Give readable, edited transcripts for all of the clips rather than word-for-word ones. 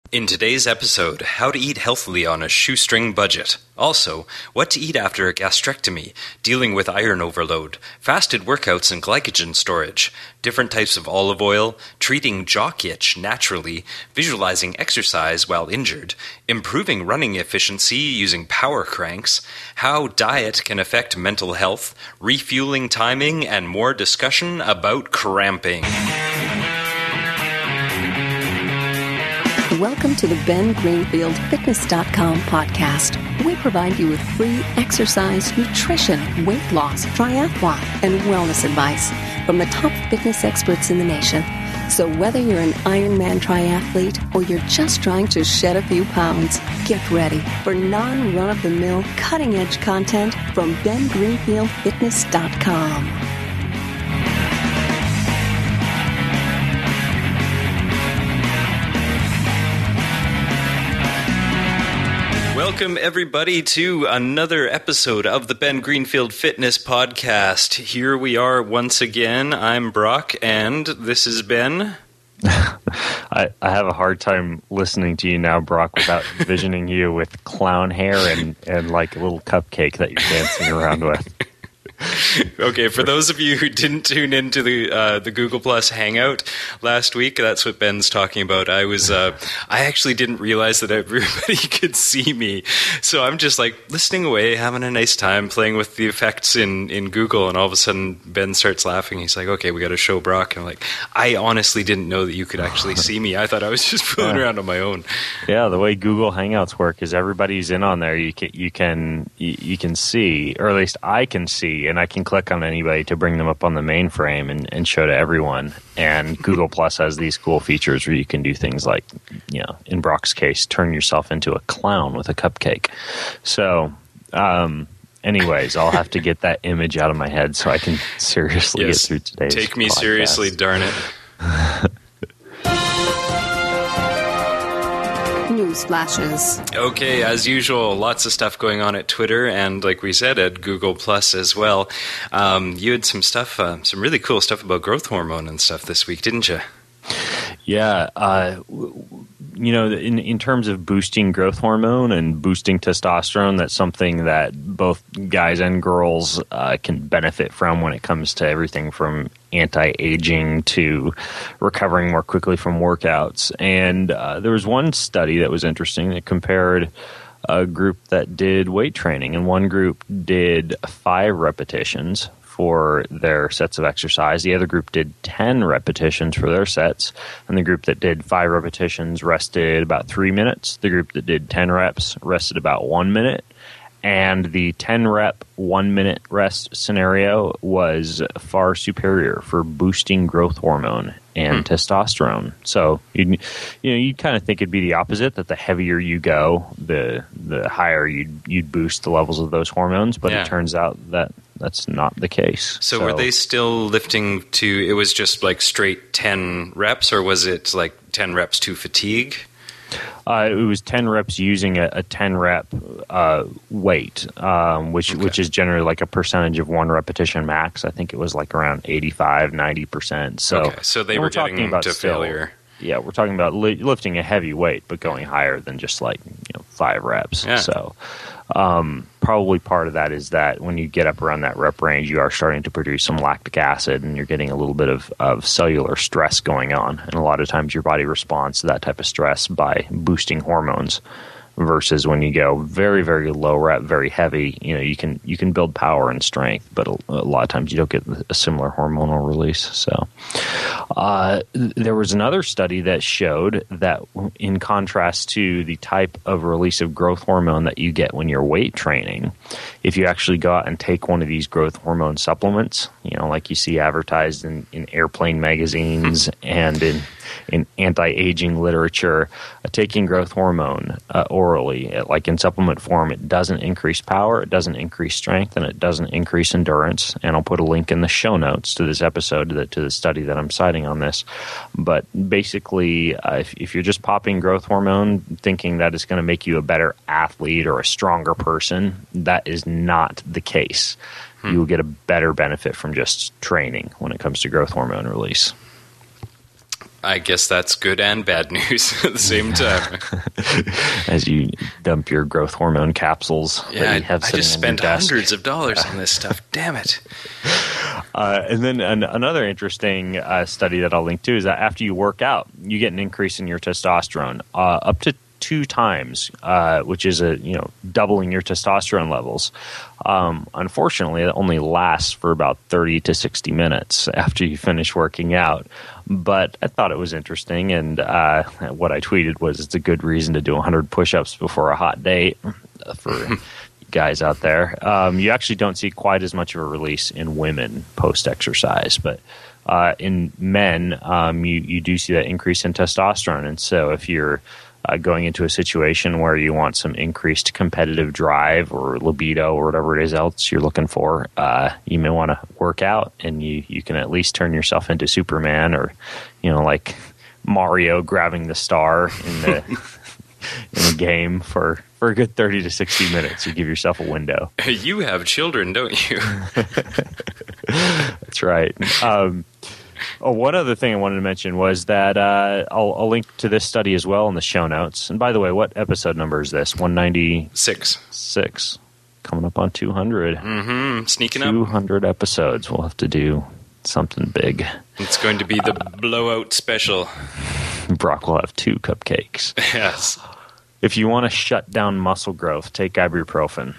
In today's episode, how to eat healthily on a shoestring budget. Also, what to eat after a gastrectomy, dealing with iron overload, fasted workouts and glycogen storage, different types of olive oil, treating jock itch naturally, visualizing exercise while injured, improving running efficiency using power cranks, how diet can affect mental health, refueling timing, and more discussion about cramping. Welcome to the Ben Greenfield Fitness.com podcast. We provide you with free exercise, nutrition, weight loss, triathlon, and wellness advice from the top fitness experts in the nation. So whether you're an Ironman triathlete or you're just trying to shed a few pounds, get ready for non-run-of-the-mill, cutting-edge content from BenGreenfieldFitness.com. Welcome, everybody, to another episode of the Ben Greenfield Fitness Podcast. Here we are once again. I'm Brock, and this is Ben. I have a hard time listening to you now, Brock, without envisioning you with clown hair and like a little cupcake that you're dancing around with. Okay, for those of you who didn't tune into the Google Plus Hangout last week, that's what Ben's talking about. I actually didn't realize that everybody could see me, so I'm just like listening away, having a nice time, playing with the effects in Google, and all of a sudden Ben starts laughing. He's like, "Okay, we got to show Brock." And I'm like, I honestly didn't know that you could actually see me. I thought I was just fooling around on my own. Yeah, the way Google Hangouts work is everybody's in on there. You can see, or at least I can see. And I can click on anybody to bring them up on the mainframe and show to everyone. And Google Plus has these cool features where you can do things like, in Brock's case, turn yourself into a clown with a cupcake. So, anyways, I'll have to get that image out of my head so I can seriously get through today's Take me podcast. seriously, darn it. News flashes. Okay, as usual, lots of stuff going on at Twitter and, like we said, at Google Plus as well. You had some stuff, some really cool stuff about growth hormone and stuff this week, didn't you? Yeah, in terms of boosting growth hormone and boosting testosterone, that's something that both guys and girls can benefit from when it comes to everything from anti-aging to recovering more quickly from workouts. And there was one study that was interesting that compared a group that did weight training, and one group did 5 repetitions for their sets of exercise. The other group did 10 repetitions for their sets, and the group that did 5 repetitions rested about 3 minutes. The group that did 10 reps rested about 1 minute. And the 10 rep 1 minute rest scenario was far superior for boosting growth hormone and testosterone. So you kind of think it'd be the opposite, that the heavier you go, the higher you'd boost the levels of those hormones. But it turns out that that's not the case. So were they still lifting to? It was just like straight 10 reps, or was it like 10 reps to fatigue? It was 10 reps using a 10 rep weight, which is generally like a percentage of one repetition max. I think it was like around 85, 90%. So they were getting about to failure. Yeah, we're talking about lifting a heavy weight, but going higher than just like 5 reps. Yeah. So probably part of that is that when you get up around that rep range, you are starting to produce some lactic acid, and you're getting a little bit of cellular stress going on. And a lot of times your body responds to that type of stress by boosting hormones. Versus when you go very, very low rep, very heavy, you can build power and strength, but a lot of times you don't get a similar hormonal release. So there was another study that showed that in contrast to the type of release of growth hormone that you get when you're weight training, if you actually go out and take one of these growth hormone supplements, like you see advertised in airplane magazines and in anti-aging literature, taking growth hormone orally, like in supplement form, it doesn't increase power, it doesn't increase strength, and it doesn't increase endurance. And I'll put a link in the show notes to this episode, to the study that I'm citing on this. But basically, if you're just popping growth hormone thinking that it's going to make you a better athlete or a stronger person, that is not the case. You will get a better benefit from just training when it comes to growth hormone release. I guess that's good and bad news at the same time. As you dump your growth hormone capsules. Yeah, that you have I just spent hundreds of dollars on this stuff. Damn it. And then another interesting study that I'll link to is that after you work out, you get an increase in your testosterone up to 2 times, which is doubling your testosterone levels. Unfortunately, it only lasts for about 30 to 60 minutes after you finish working out. But I thought it was interesting, and what I tweeted was it's a good reason to do 100 push-ups before a hot date for guys out there. You actually don't see quite as much of a release in women post-exercise, but in men, you do see that increase in testosterone. And so if you're going into a situation where you want some increased competitive drive or libido or whatever it is else you're looking for, you may want to work out, and you can at least turn yourself into Superman, or like Mario grabbing the star in the in the game for a good 30 to 60 minutes. You give yourself a window. You have children, don't you? That's right. One other thing I wanted to mention was that I'll link to this study as well in the show notes. And by the way, what episode number is this? 196. 6. Coming up on 200. Mm-hmm. Sneaking up. 200 episodes. We'll have to do something big. It's going to be the blowout special. Brock will have 2 cupcakes. Yes. If you want to shut down muscle growth, take ibuprofen.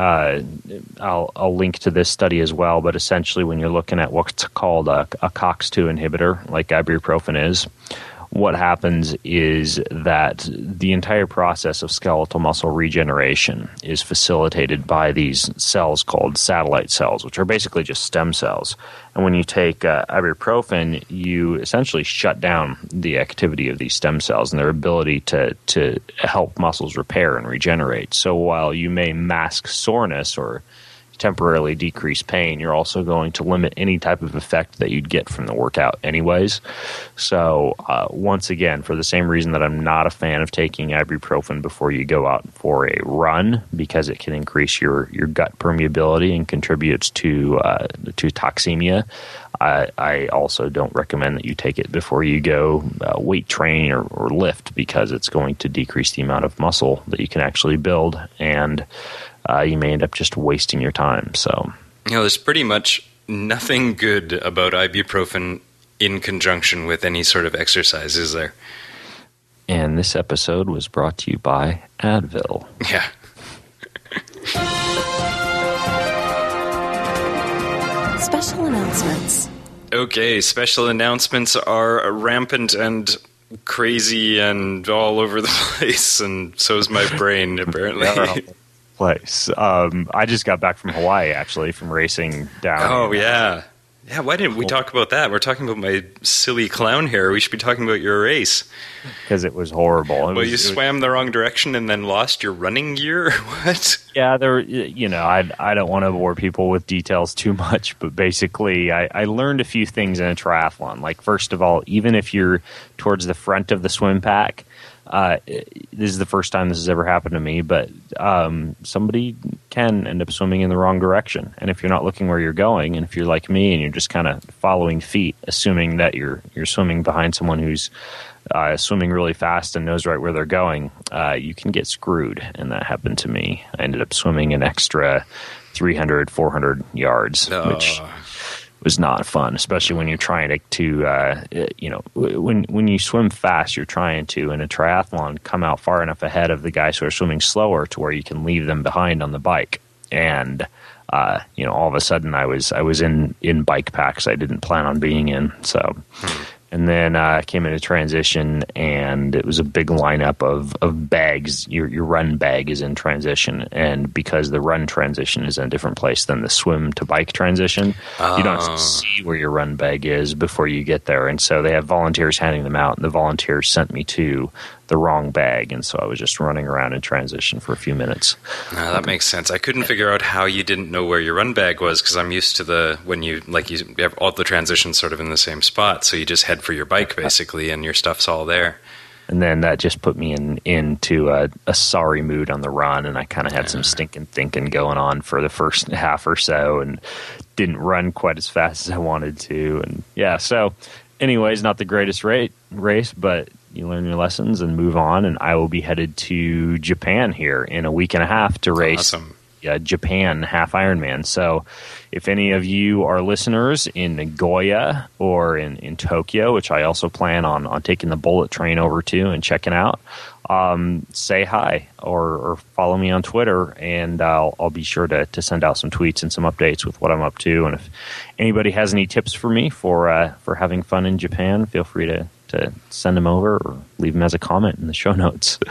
I'll link to this study as well, but essentially when you're looking at what's called a COX-2 inhibitor, like ibuprofen is, what happens is that the entire process of skeletal muscle regeneration is facilitated by these cells called satellite cells, which are basically just stem cells. And when you take ibuprofen, you essentially shut down the activity of these stem cells and their ability to help muscles repair and regenerate. So while you may mask soreness or temporarily decrease pain, you're also going to limit any type of effect that you'd get from the workout anyways. So once again, for the same reason that I'm not a fan of taking ibuprofen before you go out for a run, because it can increase your gut permeability and contributes to toxemia, I also don't recommend that you take it before you go weight train or lift, because it's going to decrease the amount of muscle that you can actually build, and you may end up just wasting your time. So, there's pretty much nothing good about ibuprofen in conjunction with any sort of exercise, is there? And this episode was brought to you by Advil. Yeah. Special announcements. Okay, special announcements are rampant and crazy and all over the place, and so's my brain, apparently. Place. I just got back from Hawaii, actually, from racing down. Oh, yeah. Yeah, why didn't we talk about that? We're talking about my silly clown hair. We should be talking about your race. Because it was horrible. You swam the wrong direction and then lost your running gear, or what? Yeah, I don't want to bore people with details too much, but basically I learned a few things in a triathlon. Like, first of all, even if you're towards the front of the swim pack, this is the first time this has ever happened to me, but somebody can end up swimming in the wrong direction. And if you're not looking where you're going, and if you're like me and you're just kind of following feet, assuming that you're swimming behind someone who's swimming really fast and knows right where they're going, you can get screwed. And that happened to me. I ended up swimming an extra 300, 400 yards, which was not fun, especially when you're trying to when you swim fast, you're trying to, in a triathlon, come out far enough ahead of the guys who are swimming slower to where you can leave them behind on the bike. And all of a sudden I was in bike packs I didn't plan on being in. So and then I came into transition, and it was a big lineup of bags. Your run bag is in transition, and because the run transition is in a different place than the swim to bike transition, you don't see where your run bag is before you get there. And so they have volunteers handing them out, and the volunteers sent me to the wrong bag, and so I was just running around in transition for a few minutes. That makes sense. I couldn't figure out how you didn't know where your run bag was, because I'm used to when you have all the transitions sort of in the same spot, so you just head for your bike basically, and your stuff's all there. And then that just put me into a sorry mood on the run, and I kind of had some stinking thinking going on for the first half or so, and didn't run quite as fast as I wanted to. And so anyways, not the greatest race, but you learn your lessons and move on. And I will be headed to Japan here in a week and a half to race Japan half Ironman. So if any of you are listeners in Nagoya or in Tokyo, which I also plan on taking the bullet train over to and checking out, say hi or follow me on Twitter, and I'll be sure to send out some tweets and some updates with what I'm up to. And if anybody has any tips for me for having fun in Japan, feel free to send them over or leave them as a comment in the show notes.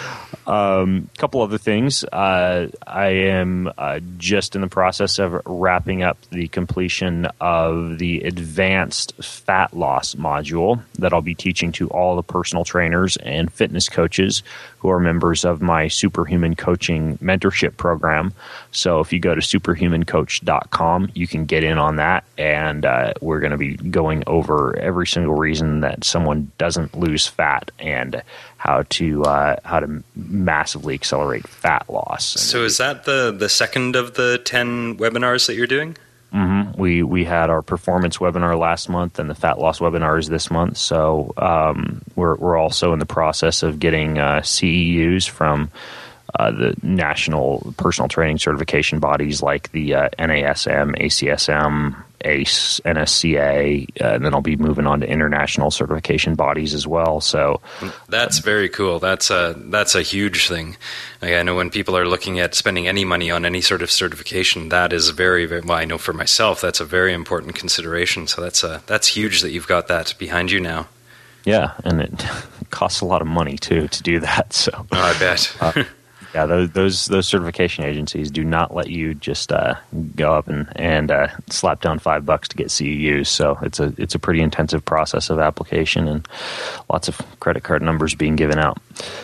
Couple other things. I am just in the process of wrapping up the completion of the advanced fat loss module that I'll be teaching to all the personal trainers and fitness coaches who are members of my Superhuman Coaching mentorship program. So if you go to superhumancoach.com, you can get in on that, and we're going to be going over every single reason that someone doesn't lose fat and how to massively accelerate fat loss. So is that the second of the 10 webinars that you're doing? Mm-hmm. We had our performance webinar last month and the fat loss webinars this month. So we're also in the process of getting CEUs from the national personal training certification bodies like the NASM, ACSM, ACE, NSCA, and then I'll be moving on to international certification bodies as well. So that's very cool. That's a huge thing. Like, I know when people are looking at spending any money on any sort of certification, that is very, very, well, I know for myself, that's a very important consideration. So that's huge that you've got that behind you now. Yeah, and it costs a lot of money too to do that. So I bet. Yeah, those certification agencies do not let you just go up and slap down $5 to get CEUs. So it's a pretty intensive process of application and lots of credit card numbers being given out.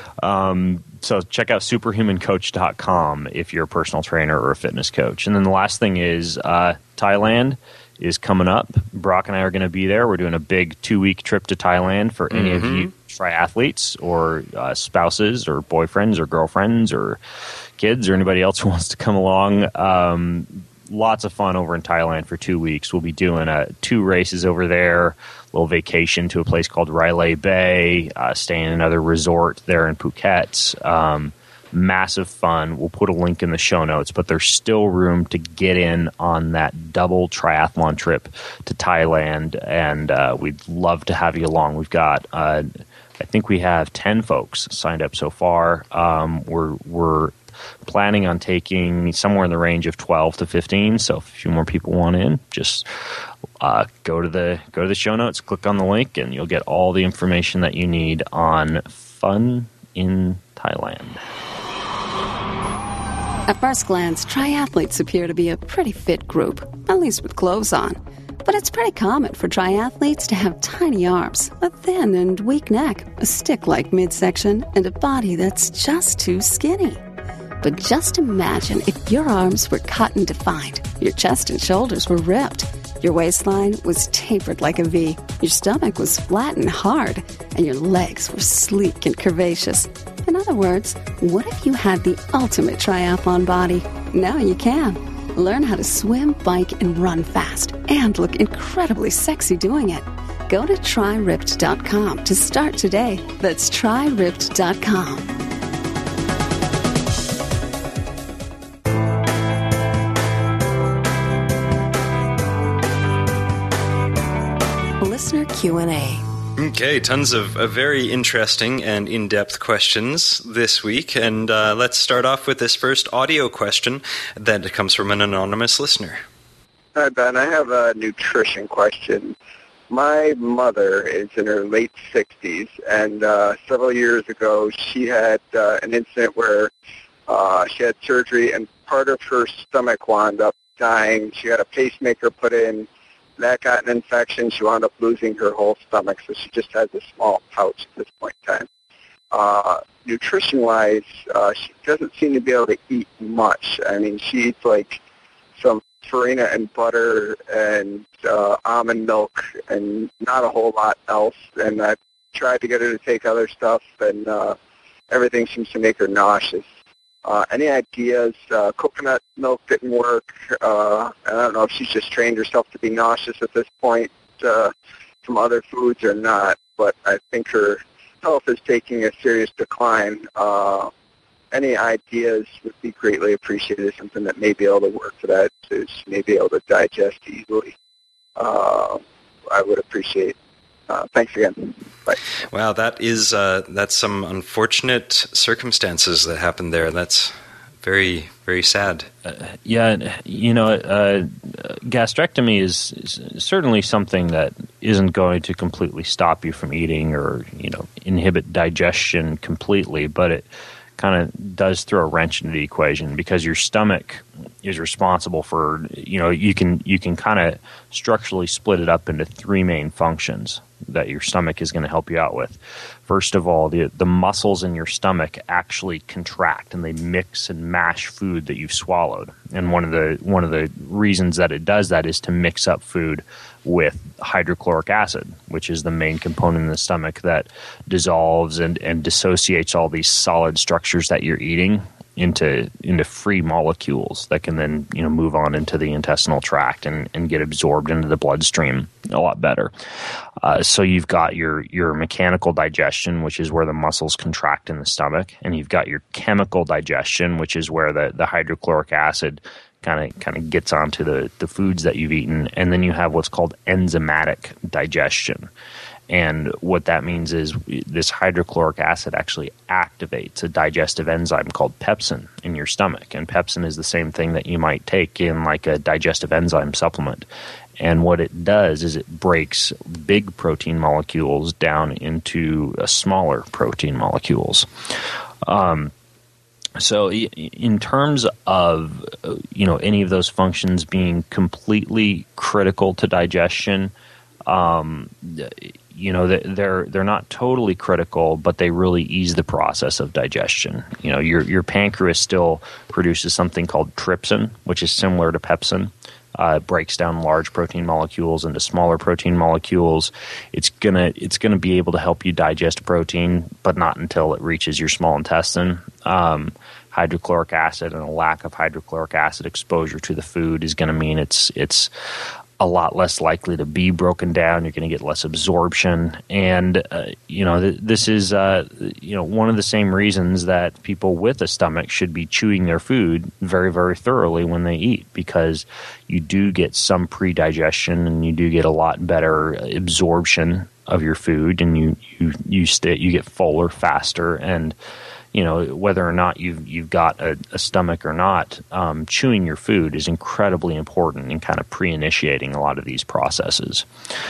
So check out superhumancoach.com if you're a personal trainer or a fitness coach. And then the last thing is Thailand is coming up. Brock and I are going to be there. We're doing a big 2-week trip to Thailand for any of you triathletes or spouses or boyfriends or girlfriends or kids or anybody else who wants to come along. Lots of fun over in Thailand for 2 weeks. We'll be doing 2 races over there, a little vacation to a place called Railay Bay, staying in another resort there in Phuket. Massive fun. We'll put a link in the show notes, but there's still room to get in on that double triathlon trip to Thailand, and we'd love to have you along. We've got, I think we have 10 folks signed up so far. We're planning on taking somewhere in the range of 12 to 15. So if a few more people want in, just go to the show notes, click on the link, and you'll get all the information that you need on fun in Thailand. At first glance, triathletes appear to be a pretty fit group, at least with clothes on. But it's pretty common for triathletes to have tiny arms, a thin and weak neck, a stick-like midsection, and a body that's just too skinny. But just imagine if your arms were cut and defined, your chest and shoulders were ripped, your waistline was tapered like a V, your stomach was flat and hard, and your legs were sleek and curvaceous. In other words, what if you had the ultimate triathlon body? Now you can. Learn how to swim, bike, and run fast, and look incredibly sexy doing it. Go to TryRipped.com to start today. That's TryRipped.com. Listener Q&A. Okay, tons of very interesting and in-depth questions this week, and let's start off with this first audio question that comes from an anonymous listener. Hi, Ben. I have a nutrition question. My mother is in her late 60s, and several years ago she had an incident where she had surgery, and part of her stomach wound up dying. She had a pacemaker put in. That got an infection. She wound up losing her whole stomach, so she just has a small pouch at this point in time. Nutrition-wise, she doesn't seem to be able to eat much. I mean, she eats like some farina and butter and almond milk and not a whole lot else. And I tried to get her to take other stuff, and everything seems to make her nauseous. Any ideas? Coconut milk didn't work. I don't know if she's just trained herself to be nauseous at this point. some other foods or not, but I think her health is taking a serious decline. Any ideas would be greatly appreciated, something that may be able to work for that, so she may be able to digest easily. I would appreciate. Thanks again. Bye. Wow, that's some unfortunate circumstances that happened there. That's very, very sad. Gastrectomy is certainly something that isn't going to completely stop you from eating or, inhibit digestion completely, but it kind of does throw a wrench into the equation because your stomach is responsible for, you can kind of structurally split it up into three main functions that your stomach is going to help you out with. First of all, the muscles in your stomach actually contract and they mix and mash food that you've swallowed. And one of the reasons that it does that is to mix up food with hydrochloric acid, which is the main component in the stomach that dissolves and dissociates all these solid structures that you're eating into free molecules that can then move on into the intestinal tract and get absorbed into the bloodstream a lot better. So you've got your mechanical digestion, which is where the muscles contract in the stomach, and you've got your chemical digestion, which is where the hydrochloric acid kind of gets onto the foods that you've eaten, and then you have what's called enzymatic digestion. And what that means is this hydrochloric acid actually activates a digestive enzyme called pepsin in your stomach. And pepsin is the same thing that you might take in like a digestive enzyme supplement. And what it does is it breaks big protein molecules down into smaller protein molecules. So in terms of, any of those functions being completely critical to digestion, they're not totally critical, but they really ease the process of digestion. Your pancreas still produces something called trypsin, which is similar to pepsin. It breaks down large protein molecules into smaller protein molecules. It's gonna be able to help you digest protein, but not until it reaches your small intestine. Hydrochloric acid and a lack of hydrochloric acid exposure to the food is going to mean it's a lot less likely to be broken down. You're going to get less absorption. And, this is, one of the same reasons that people with a stomach should be chewing their food very, very thoroughly when they eat, because you do get some pre-digestion and you do get a lot better absorption of your food, and you get fuller faster. And, whether or not you've got a stomach or not, chewing your food is incredibly important in kind of pre-initiating a lot of these processes.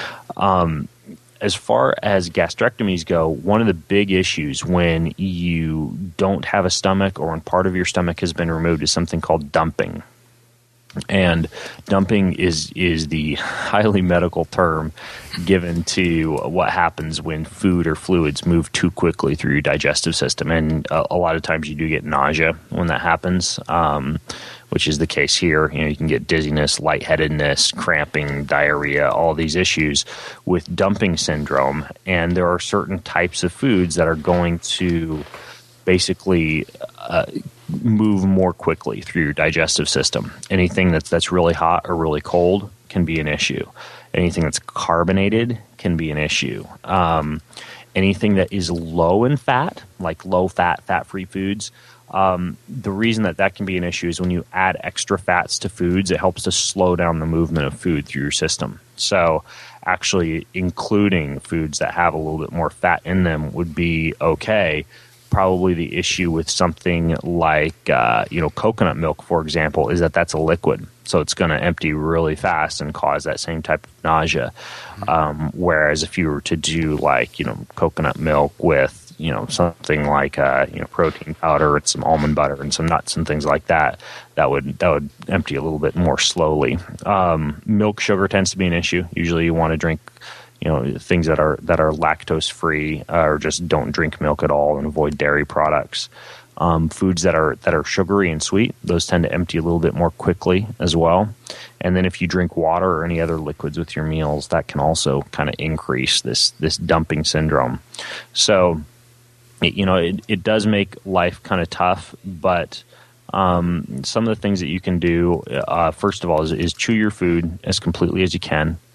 As far as gastrectomies go, one of the big issues when you don't have a stomach or when part of your stomach has been removed is something called dumping. And dumping is the highly medical term given to what happens when food or fluids move too quickly through your digestive system. And a lot of times you do get nausea when that happens, which is the case here. You can get dizziness, lightheadedness, cramping, diarrhea, all these issues with dumping syndrome. And there are certain types of foods that are going to basically move more quickly through your digestive system. Anything that's really hot or really cold can be an issue. Anything that's carbonated can be an issue. Anything that is low in fat, like low-fat, fat-free foods, the reason that can be an issue is when you add extra fats to foods, it helps to slow down the movement of food through your system. So actually including foods that have a little bit more fat in them would be okay. Probably the issue with something like, coconut milk, for example, is that that's a liquid. So it's going to empty really fast and cause that same type of nausea. Whereas if you were to do coconut milk with, something like, protein powder and some almond butter and some nuts and things like that, that would empty a little bit more slowly. Milk sugar tends to be an issue. Usually you want to drink things that are lactose free, or just don't drink milk at all and avoid dairy products. Foods that are sugary and sweet, those tend to empty a little bit more quickly as well. And then if you drink water or any other liquids with your meals, that can also kind of increase this dumping syndrome. So, it does make life kind of tough, but some of the things that you can do, first of all, is chew your food as completely as you can.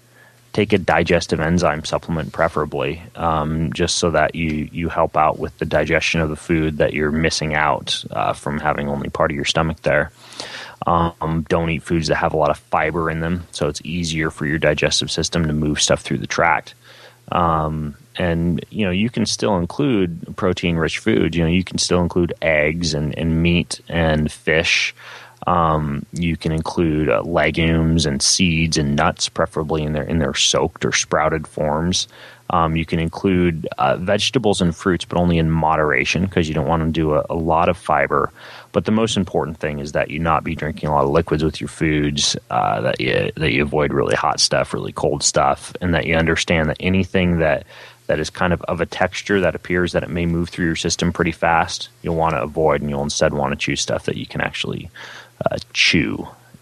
take a digestive enzyme supplement, preferably, just so that you help out with the digestion of the food that you're missing out from having only part of your stomach there. Don't eat foods that have a lot of fiber in them, so it's easier for your digestive system to move stuff through the tract. And, you can still include protein-rich foods. You can still include eggs and meat and fish. You can include legumes and seeds and nuts, preferably in their soaked or sprouted forms. You can include vegetables and fruits, but only in moderation, because you don't want to do a lot of fiber. But the most important thing is that you not be drinking a lot of liquids with your foods, that you avoid really hot stuff, really cold stuff, and that you understand that anything that is kind of a texture that appears that it may move through your system pretty fast, you'll want to avoid, and you'll instead want to choose stuff that you can actually chew.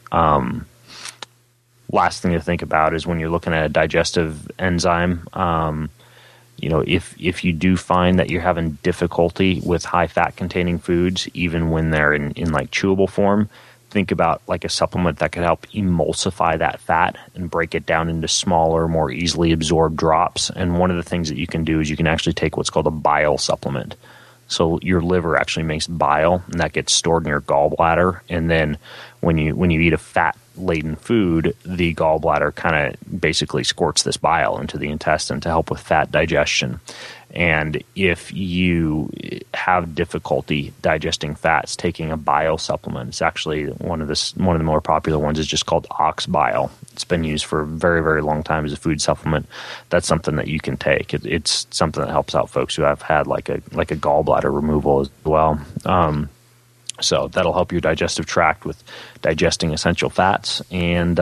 Last thing to think about is when you're looking at a digestive enzyme, if you do find that you're having difficulty with high fat containing foods, even when they're in like chewable form, think about like a supplement that could help emulsify that fat and break it down into smaller, more easily absorbed drops. And one of the things that you can do is you can actually take what's called a bile supplement. So your liver actually makes bile, and that gets stored in your gallbladder. And then when you eat a fat-laden food, the gallbladder kind of basically squirts this bile into the intestine to help with fat digestion. And if you have difficulty digesting fats, taking a bile supplement, it's actually one of the more popular ones is just called ox bile. It's been used for a very, very long time as a food supplement. That's something that you can take. It's something that helps out folks who have had like a gallbladder removal as well. So that'll help your digestive tract with digesting essential fats. And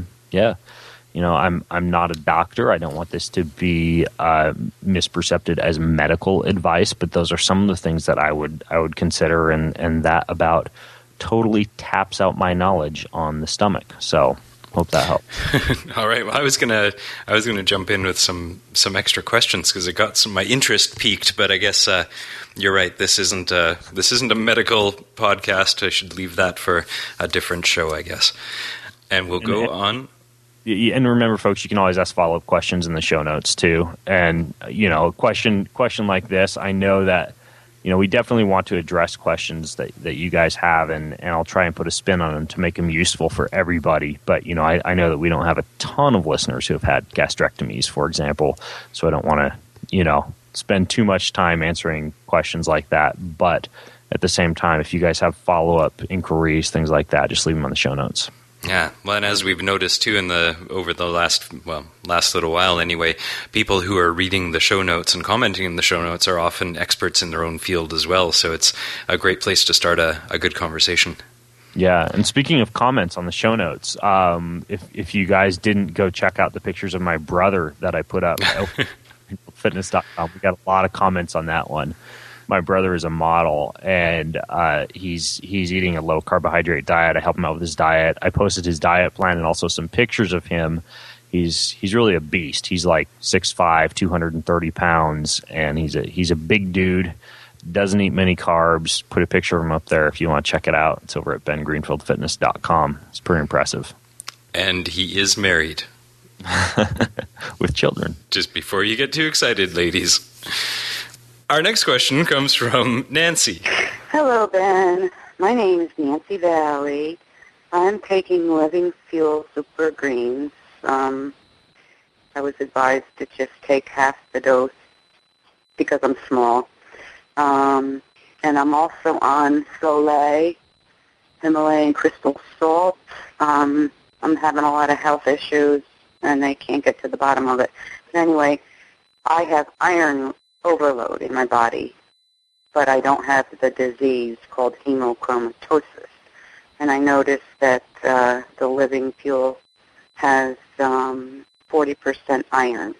I'm not a doctor. I don't want this to be mispercepted as medical advice, but those are some of the things that I would consider, and that about totally taps out my knowledge on the stomach. So hope that helped. All right. Well, I was gonna jump in with some extra questions because it got my interest piqued. But I guess you're right. This isn't a medical podcast. I should leave that for a different show, I guess. And we'll go on. And remember, folks, you can always ask follow-up questions in the show notes too. And a question like this, I know that we definitely want to address questions that you guys have, and I'll try and put a spin on them to make them useful for everybody. But I know that we don't have a ton of listeners who have had gastrectomies, for example, so I don't want to spend too much time answering questions like that. But at the same time, if you guys have follow-up inquiries, things like that, just leave them on the show notes. Yeah, well, and as we've noticed too over the last little while anyway, people who are reading the show notes and commenting in the show notes are often experts in their own field as well, so it's a great place to start a good conversation. Yeah, and speaking of comments on the show notes, if you guys didn't go check out the pictures of my brother that I put up at fitness.com, we got a lot of comments on that one. My brother is a model, and he's eating a low carbohydrate diet. I help him out with his diet. I posted his diet plan and also some pictures of him. He's really a beast. He's like 6'5", 230 pounds, and he's a big dude. Doesn't eat many carbs. Put a picture of him up there if you want to check it out. It's over at bengreenfieldfitness.com. It's pretty impressive. And he is married. With children. Just before you get too excited, ladies. Our next question comes from Nancy. Hello, Ben. My name is Nancy Valley. I'm taking Living Fuel Super Greens. I was advised to just take half the dose because I'm small. And I'm also on Soleil, Himalayan crystal salt. I'm having a lot of health issues, and I can't get to the bottom of it. But anyway, I have iron overload in my body, but I don't have the disease called hemochromatosis. And I noticed that the Living Fuel has 40% iron.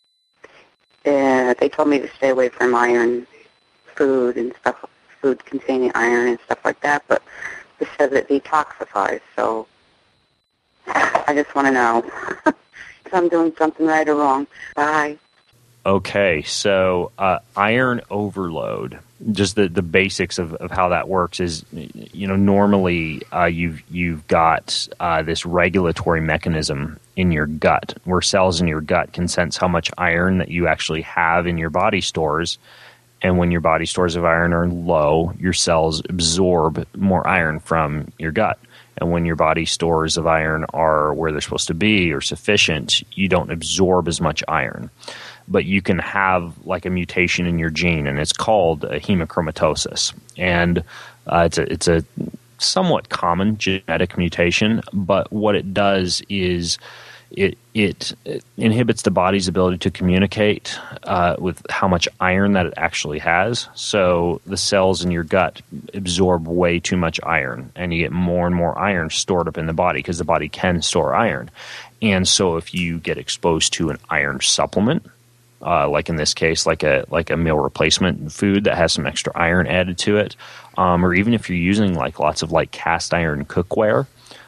They told me to stay away from iron food and stuff, food containing iron and stuff like that, but it says it detoxifies, so I just want to know if I'm doing something right or wrong. Bye. Okay, so iron overload, just the basics of how that works is, normally you've got this regulatory mechanism in your gut where cells in your gut can sense how much iron that you actually have in your body stores. And when your body stores of iron are low, your cells absorb more iron from your gut. And when your body stores of iron are where they're supposed to be or sufficient, you don't absorb as much iron. But you can have like a mutation in your gene, and it's called a hemochromatosis. And it's a somewhat common genetic mutation, but what it does is it inhibits the body's ability to communicate with how much iron that it actually has. So the cells in your gut absorb way too much iron, and you get more and more iron stored up in the body because the body can store iron. And so if you get exposed to an iron supplement, like in this case, like a meal replacement food that has some extra iron added to it, or even if you're using like lots of like cast iron cookware,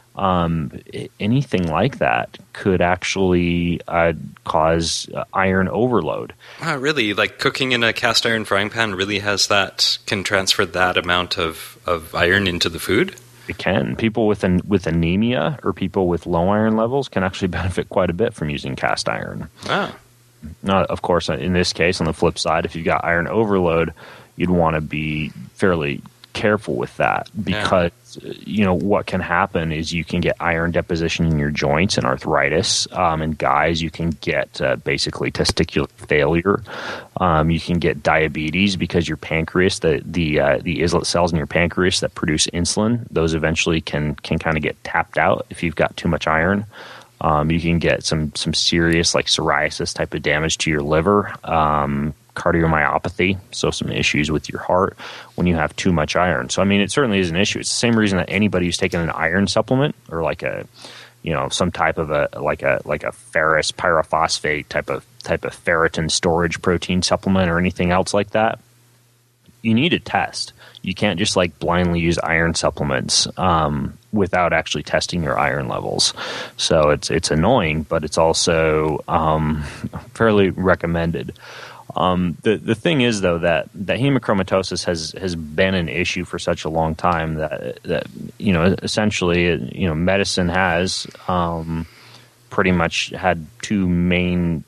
anything like that could actually cause iron overload. Wow, really? Like cooking in a cast iron frying pan really can transfer that amount of iron into the food? It can. People with anemia or people with low iron levels can actually benefit quite a bit from using cast iron. Wow. Now, of course, in this case, on the flip side, if you've got iron overload, you'd want to be fairly careful with that because, what can happen is you can get iron deposition in your joints and arthritis. In guys, you can get basically testicular failure. You can get diabetes because your pancreas, the islet cells in your pancreas that produce insulin, those eventually can kind of get tapped out if you've got too much iron. You can get some serious like psoriasis type of damage to your liver, cardiomyopathy, so some issues with your heart when you have too much iron. So I mean, it certainly is an issue. It's the same reason that anybody who's taken an iron supplement or like some type of a ferrous pyrophosphate type of ferritin storage protein supplement or anything else like that, you need a test. You can't just like blindly use iron supplements without actually testing your iron levels. So it's annoying, but it's also fairly recommended. The thing is, though, that hemochromatosis has been an issue for such a long time that essentially medicine has pretty much had two main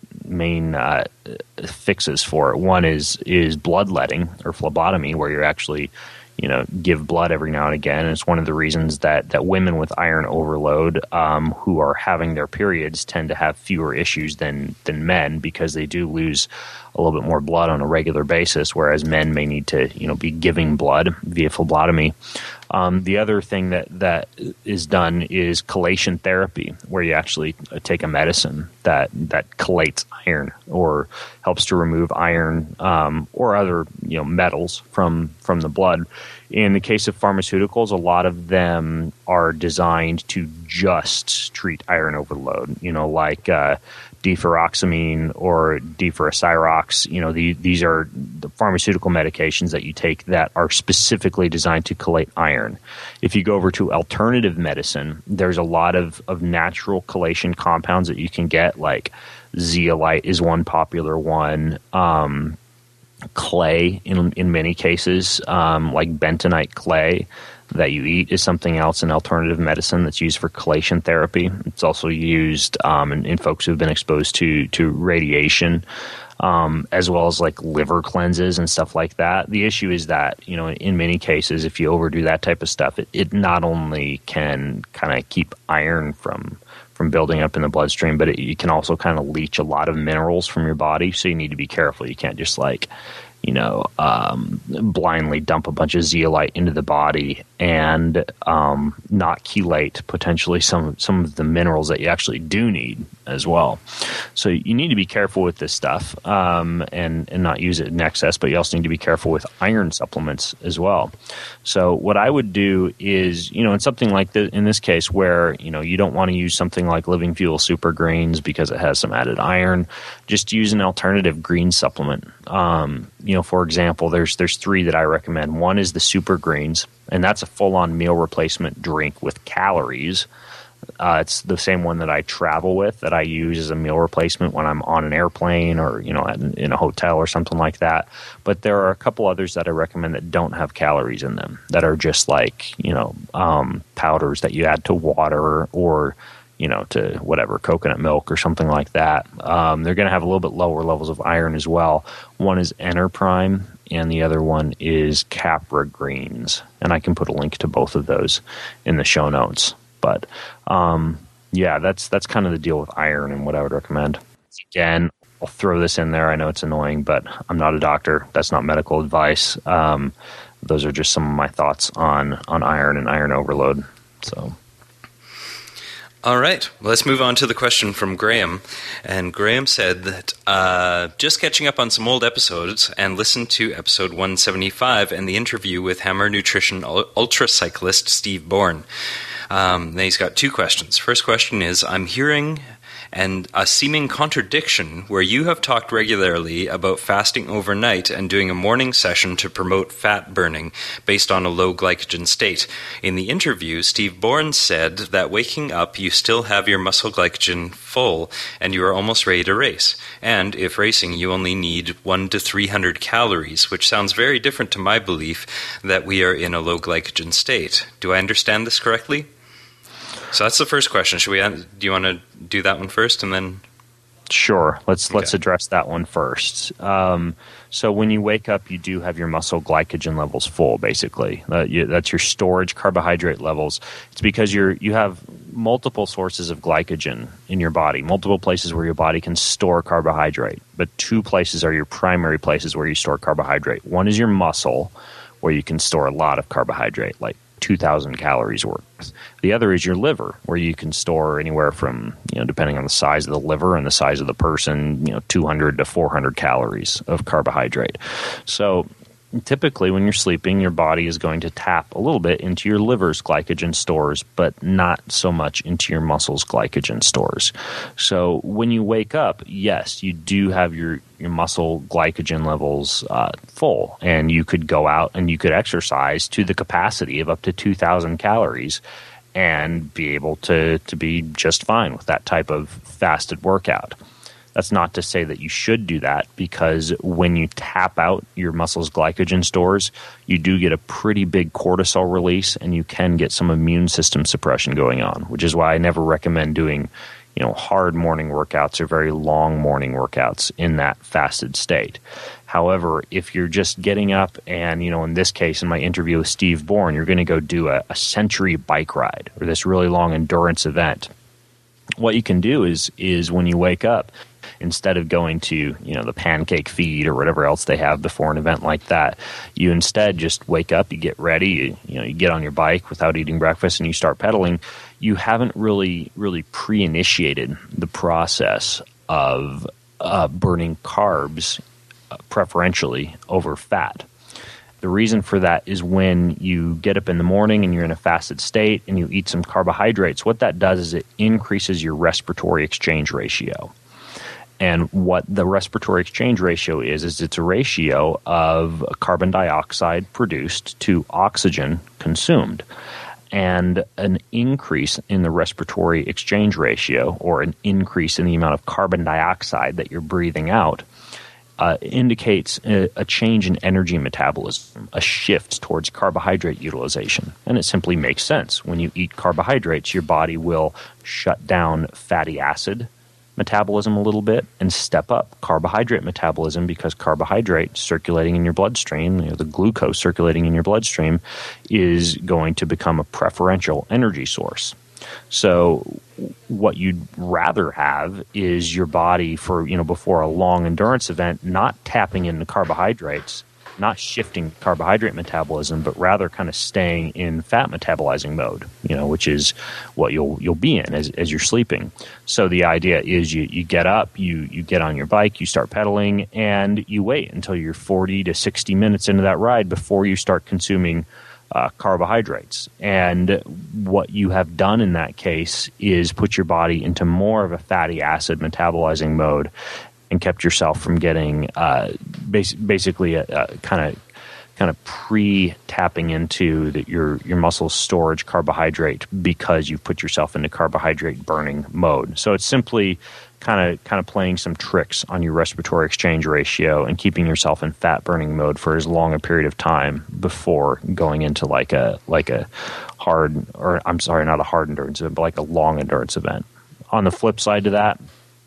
fixes for it. One is bloodletting or phlebotomy, where you're actually give blood every now and again. And it's one of the reasons that women with iron overload who are having their periods tend to have fewer issues than men, because they do lose a little bit more blood on a regular basis, whereas men may need to be giving blood via phlebotomy. The other thing that is done is chelation therapy, where you actually take a medicine that chelates iron or helps to remove iron or other metals from the blood. In the case of pharmaceuticals, a lot of them are designed to just treat iron overload, like deferoxamine or deferasirox. These are the pharmaceutical medications that you take that are specifically designed to chelate iron. If you go over to alternative medicine, there's a lot of natural chelation compounds that you can get, like zeolite is one popular one. Clay in many cases, like bentonite clay that you eat, is something else in alternative medicine that's used for chelation therapy. It's also used in folks who've been exposed to radiation, as well as like liver cleanses and stuff like that. The issue is that, in many cases, if you overdo that type of stuff, it not only can kind of keep iron from building up in the bloodstream, but it can also kind of leach a lot of minerals from your body. So you need to be careful. You can't just blindly dump a bunch of zeolite into the body and not chelate potentially some of the minerals that you actually do need as well. So you need to be careful with this stuff and not use it in excess, but you also need to be careful with iron supplements as well. So what I would do is, in something like this, in this case where, you don't want to use something like Living Fuel Super Greens because it has some added iron, just use an alternative green supplement. For example, there's three that I recommend. One is the Super Greens, and that's a full-on meal replacement drink with calories It's the same one that I travel with, that I use as a meal replacement when I'm on an airplane or, in a hotel or something like that. But there are a couple others that I recommend that don't have calories in them, that are just like, powders that you add to water or, to whatever, coconut milk or something like that. They're going to have a little bit lower levels of iron as well. One is Enterprime, and the other one is Capra Greens. And I can put a link to both of those in the show notes. But that's kind of the deal with iron and what I would recommend. Again, I'll throw this in there. I know it's annoying, but I'm not a doctor. That's not medical advice. Those are just some of my thoughts on iron and iron overload. So. All right, well, let's move on to the question from Graham. And Graham said that just catching up on some old episodes and listened to episode 175 and the interview with Hammer Nutrition ultra cyclist Steve Bourne. Then he's got two questions. First question is, I'm hearing a seeming contradiction where you have talked regularly about fasting overnight and doing a morning session to promote fat burning based on a low glycogen state. In the interview, Steve Bourne said that waking up you still have your muscle glycogen full and you are almost ready to race. And if racing, you only need 100 to 300 calories, which sounds very different to my belief that we are in a low glycogen state. Do I understand this correctly? So that's the first question. Do you want to do that one first, and then? Sure. Let's address that one first. So when you wake up, you do have your muscle glycogen levels full. Basically, that's your storage carbohydrate levels. It's because you have multiple sources of glycogen in your body, multiple places where your body can store carbohydrate. But two places are your primary places where you store carbohydrate. One is your muscle, where you can store a lot of carbohydrate, like 2,000 calories worth. The other is your liver, where you can store anywhere from, depending on the size of the liver and the size of the person, 200 to 400 calories of carbohydrate. So typically when you're sleeping, your body is going to tap a little bit into your liver's glycogen stores, but not so much into your muscle's glycogen stores. So when you wake up, yes, you do have your muscle glycogen levels full, and you could go out and you could exercise to the capacity of up to 2,000 calories and be able to be just fine with that type of fasted workout. That's not to say that you should do that, because when you tap out your muscle's glycogen stores, you do get a pretty big cortisol release, and you can get some immune system suppression going on, which is why I never recommend doing, hard morning workouts or very long morning workouts in that fasted state. However, if you're just getting up and, in this case, in my interview with Steve Bourne, you're going to go do a century bike ride or this really long endurance event, what you can do is when you wake up, instead of going to, the pancake feed or whatever else they have before an event like that, you instead just wake up, you get ready, you get on your bike without eating breakfast and you start pedaling. You haven't really pre-initiated the process of burning carbs preferentially over fat. The reason for that is when you get up in the morning and you're in a fasted state and you eat some carbohydrates, what that does is it increases your respiratory exchange ratio. And what the respiratory exchange ratio is it's a ratio of carbon dioxide produced to oxygen consumed. And an increase in the respiratory exchange ratio, or an increase in the amount of carbon dioxide that you're breathing out, indicates a change in energy metabolism, a shift towards carbohydrate utilization. And it simply makes sense. When you eat carbohydrates, your body will shut down fatty acid metabolism a little bit and step up carbohydrate metabolism, because carbohydrate circulating in your bloodstream, the glucose circulating in your bloodstream, is going to become a preferential energy source. So what you'd rather have is your body for, before a long endurance event, not tapping into carbohydrates, not shifting carbohydrate metabolism, but rather kind of staying in fat metabolizing mode, which is what you'll be in as you're sleeping. So the idea is you get up, you get on your bike, you start pedaling, and you wait until you're 40 to 60 minutes into that ride before you start consuming carbohydrates. And what you have done in that case is put your body into more of a fatty acid metabolizing mode and kept yourself from getting basically kind of kind of pre-tapping into your muscle's storage carbohydrate because you've put yourself into carbohydrate burning mode. So it's simply kind of playing some tricks on your respiratory exchange ratio and keeping yourself in fat burning mode for as long a period of time before going into like a hard, or I'm sorry, not a hard endurance event, but like a long endurance event. On the flip side to that,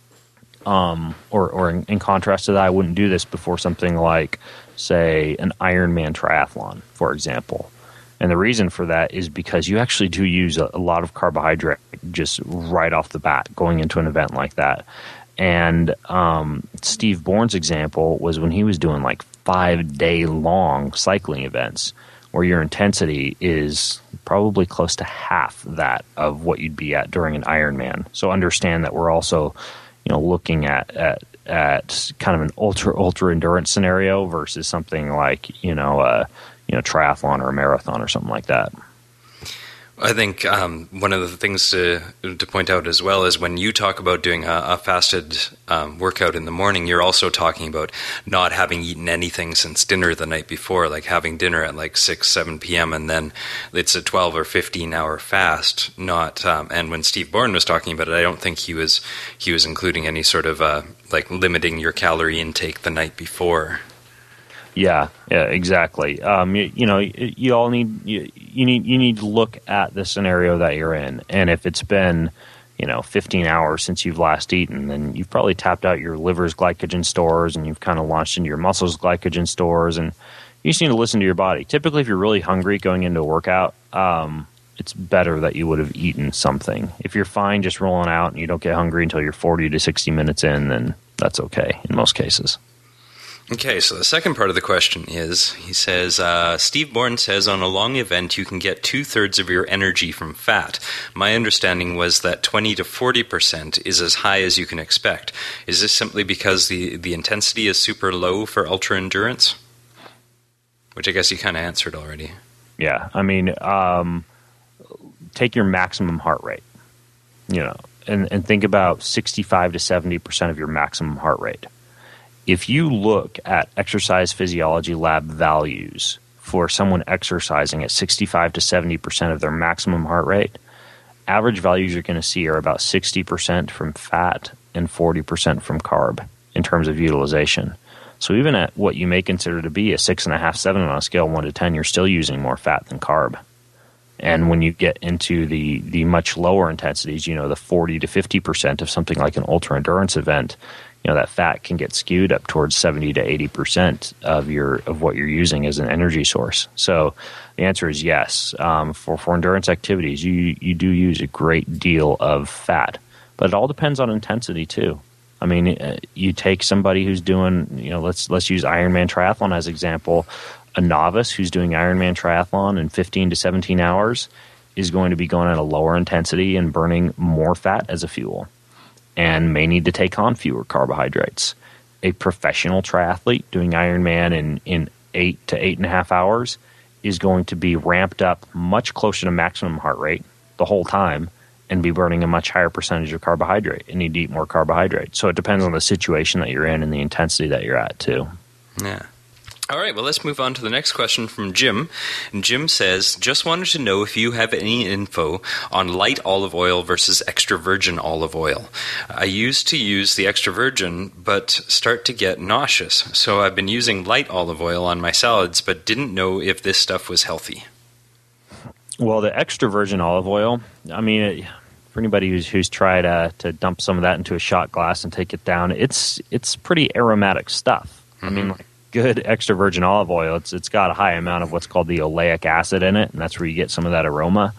or in contrast to that, I wouldn't do this before something like, say, an Ironman triathlon, for example. And the reason for that is because you actually do use a lot of carbohydrate just right off the bat going into an event like that. And Steve Bourne's example was when he was doing like 5-day long cycling events where your intensity is probably close to half that of what you'd be at during an Ironman. So understand that we're also, looking at kind of an ultra endurance scenario versus something like triathlon or a marathon or something like that. I think one of the things to point out as well is when you talk about doing a fasted workout in the morning, you're also talking about not having eaten anything since dinner the night before, like having dinner at like 6-7 p.m. and then it's a 12 or 15 hour fast. Not and when Steve Bourne was talking about it, I don't think he was including any sort of like limiting your calorie intake the night before. Yeah, exactly. You all need you need to look at the scenario that you're in, and if it's been 15 hours since you've last eaten, then you've probably tapped out your liver's glycogen stores, and you've kind of launched into your muscles' glycogen stores, and you just need to listen to your body. Typically, if you're really hungry going into a workout, it's better that you would have eaten something. If you're fine just rolling out and you don't get hungry until you're 40 to 60 minutes in, then that's okay in most cases. Okay, so the second part of the question is, he says, Steve Bourne says on a long event you can get 2/3 of your energy from fat. My understanding was that 20 to 40% is as high as you can expect. Is this simply because the intensity is super low for ultra endurance? Which I guess you kind of answered already. Yeah, I mean, take your maximum heart rate, and think about 65 to 70% of your maximum heart rate. If you look at exercise physiology lab values for someone exercising at 65 to 70% of their maximum heart rate, average values you're going to see are about 60% from fat and 40% from carb in terms of utilization. So even at what you may consider to be a 6.5, 7 on a scale of 1 to 10, you're still using more fat than carb. And when you get into the much lower intensities, the 40 to 50% of something like an ultra endurance event, that fat can get skewed up towards 70 to 80% of what you're using as an energy source. So the answer is yes. For endurance activities, you do use a great deal of fat, but it all depends on intensity too. I mean, you take somebody who's doing, let's use Ironman triathlon as example. A novice who's doing Ironman triathlon in 15 to 17 hours is going to be going at a lower intensity and burning more fat as a fuel, and may need to take on fewer carbohydrates. A professional triathlete doing Ironman in 8 to 8.5 hours is going to be ramped up much closer to maximum heart rate the whole time and be burning a much higher percentage of carbohydrate and need to eat more carbohydrate. So it depends on the situation that you're in and the intensity that you're at too. Yeah. All right, well, let's move on to the next question from Jim. And Jim says, just wanted to know if you have any info on light olive oil versus extra virgin olive oil. I used to use the extra virgin, but start to get nauseous. So I've been using light olive oil on my salads, but didn't know if this stuff was healthy. Well, the extra virgin olive oil, I mean, for anybody who's tried to dump some of that into a shot glass and take it down, it's pretty aromatic stuff. Mm-hmm. I mean, like, good extra virgin olive oil, it's got a high amount of what's called the oleic acid in it, and that's where you get some of that aroma.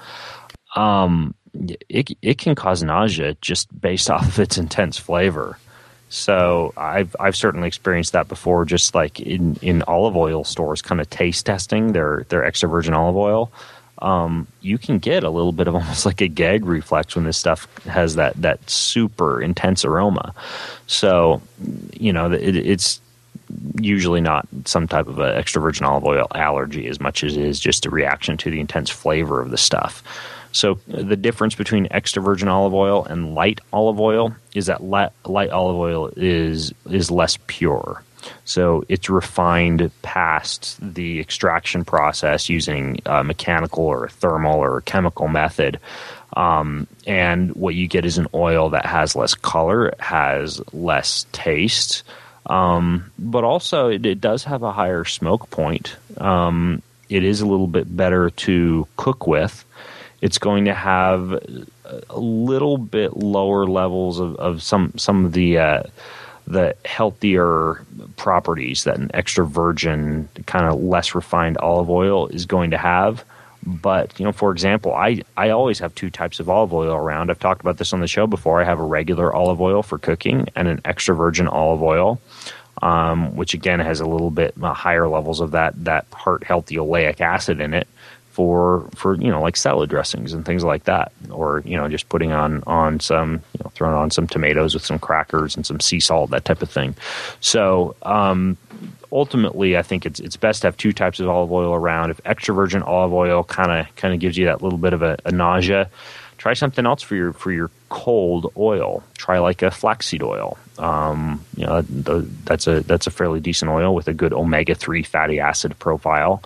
It can cause nausea just based off of its intense flavor. So I've certainly experienced that before, just like in olive oil stores, kind of taste testing their extra virgin olive oil. You can get a little bit of almost like a gag reflex when this stuff has that super intense aroma. So it's usually not some type of an extra virgin olive oil allergy as much as it is just a reaction to the intense flavor of the stuff. So the difference between extra virgin olive oil and light olive oil is that light olive oil is less pure. So it's refined past the extraction process using a mechanical or a thermal or a chemical method. And what you get is an oil that has less color, it has less taste, but also it does have a higher smoke point. It is a little bit better to cook with. It's going to have a little bit lower levels of some of the healthier properties that an extra virgin, kind of less refined olive oil is going to have. But, for example, I always have two types of olive oil around. I've talked about this on the show before. I have a regular olive oil for cooking and an extra virgin olive oil, which again has a little bit higher levels of that heart healthy oleic acid in it for like salad dressings and things like that, or just putting on some throwing on some tomatoes with some crackers and some sea salt, that type of thing. So ultimately, I think it's best to have two types of olive oil around. If extra virgin olive oil kind of gives you that little bit of a nausea, try something else for your cold oil. Try like a flaxseed oil. That's a fairly decent oil with a good omega-3 fatty acid profile.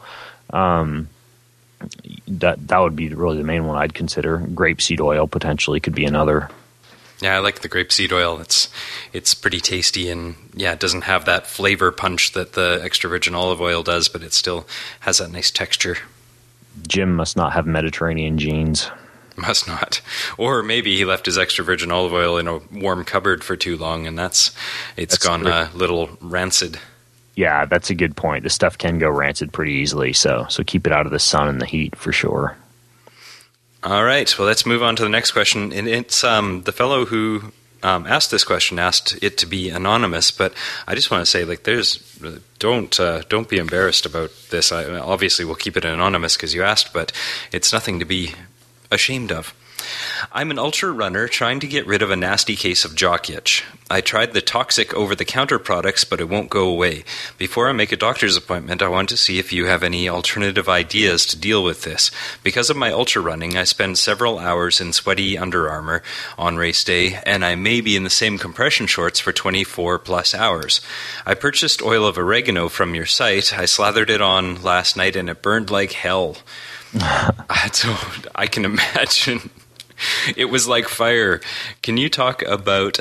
That would be really the main one I'd consider. Grapeseed oil potentially could be another. Yeah, I like the grapeseed oil. It's pretty tasty, and it doesn't have that flavor punch that the extra virgin olive oil does, but it still has that nice texture. Jim must not have Mediterranean genes. Must not. Or maybe he left his extra virgin olive oil in a warm cupboard for too long, and it's gone a little rancid. Yeah, that's a good point. The stuff can go rancid pretty easily, so keep it out of the sun and the heat for sure. All right, well, let's move on to the next question. And it's the fellow who asked this question asked it to be anonymous, but I just want to say, don't be embarrassed about this. Obviously, we'll keep it anonymous because you asked, but it's nothing to be ashamed of. I'm an ultra runner trying to get rid of a nasty case of jock itch. I tried the toxic over-the-counter products, but it won't go away. Before I make a doctor's appointment, I want to see if you have any alternative ideas to deal with this. Because of my ultra running, I spend several hours in sweaty Under Armour on race day, and I may be in the same compression shorts for 24 plus hours. I purchased oil of oregano from your site. I slathered it on last night, and it burned like hell. So I can imagine. It was like fire. Can you talk about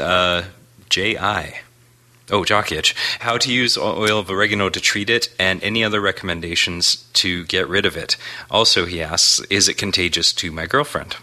jock itch, how to use oil of oregano to treat it, and any other recommendations to get rid of it? Also, he asks, is it contagious to my girlfriend?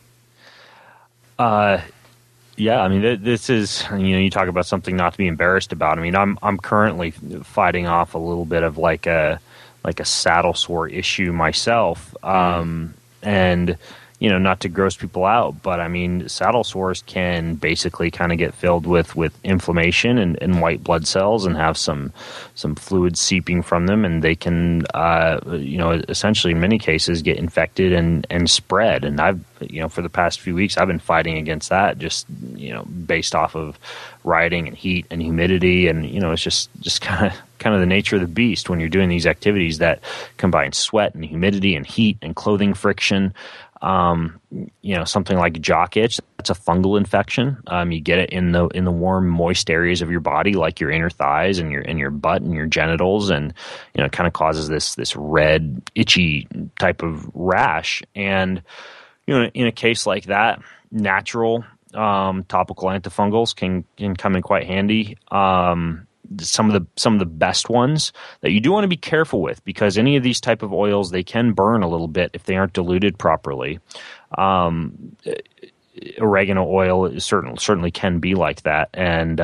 Yeah, I mean, this is, you talk about something not to be embarrassed about. I mean, I'm currently fighting off a little bit of like a saddle sore issue myself, and not to gross people out, but I mean, saddle sores can basically kind of get filled with inflammation and white blood cells and have some fluid seeping from them, and they can, essentially in many cases get infected and spread. And I've, for the past few weeks, I've been fighting against that, just, based off of riding and heat and humidity, and it's just kind of the nature of the beast when you're doing these activities that combine sweat and humidity and heat and clothing friction. Something like jock itch, that's a fungal infection. You get it in the warm, moist areas of your body, like your inner thighs and your butt and your genitals, and it kind of causes this red, itchy type of rash. And in a case like that, natural topical antifungals can come in quite handy. Some of the best ones that you do want to be careful with, because any of these type of oils, they can burn a little bit if they aren't diluted properly. Oregano oil certainly can be like that, and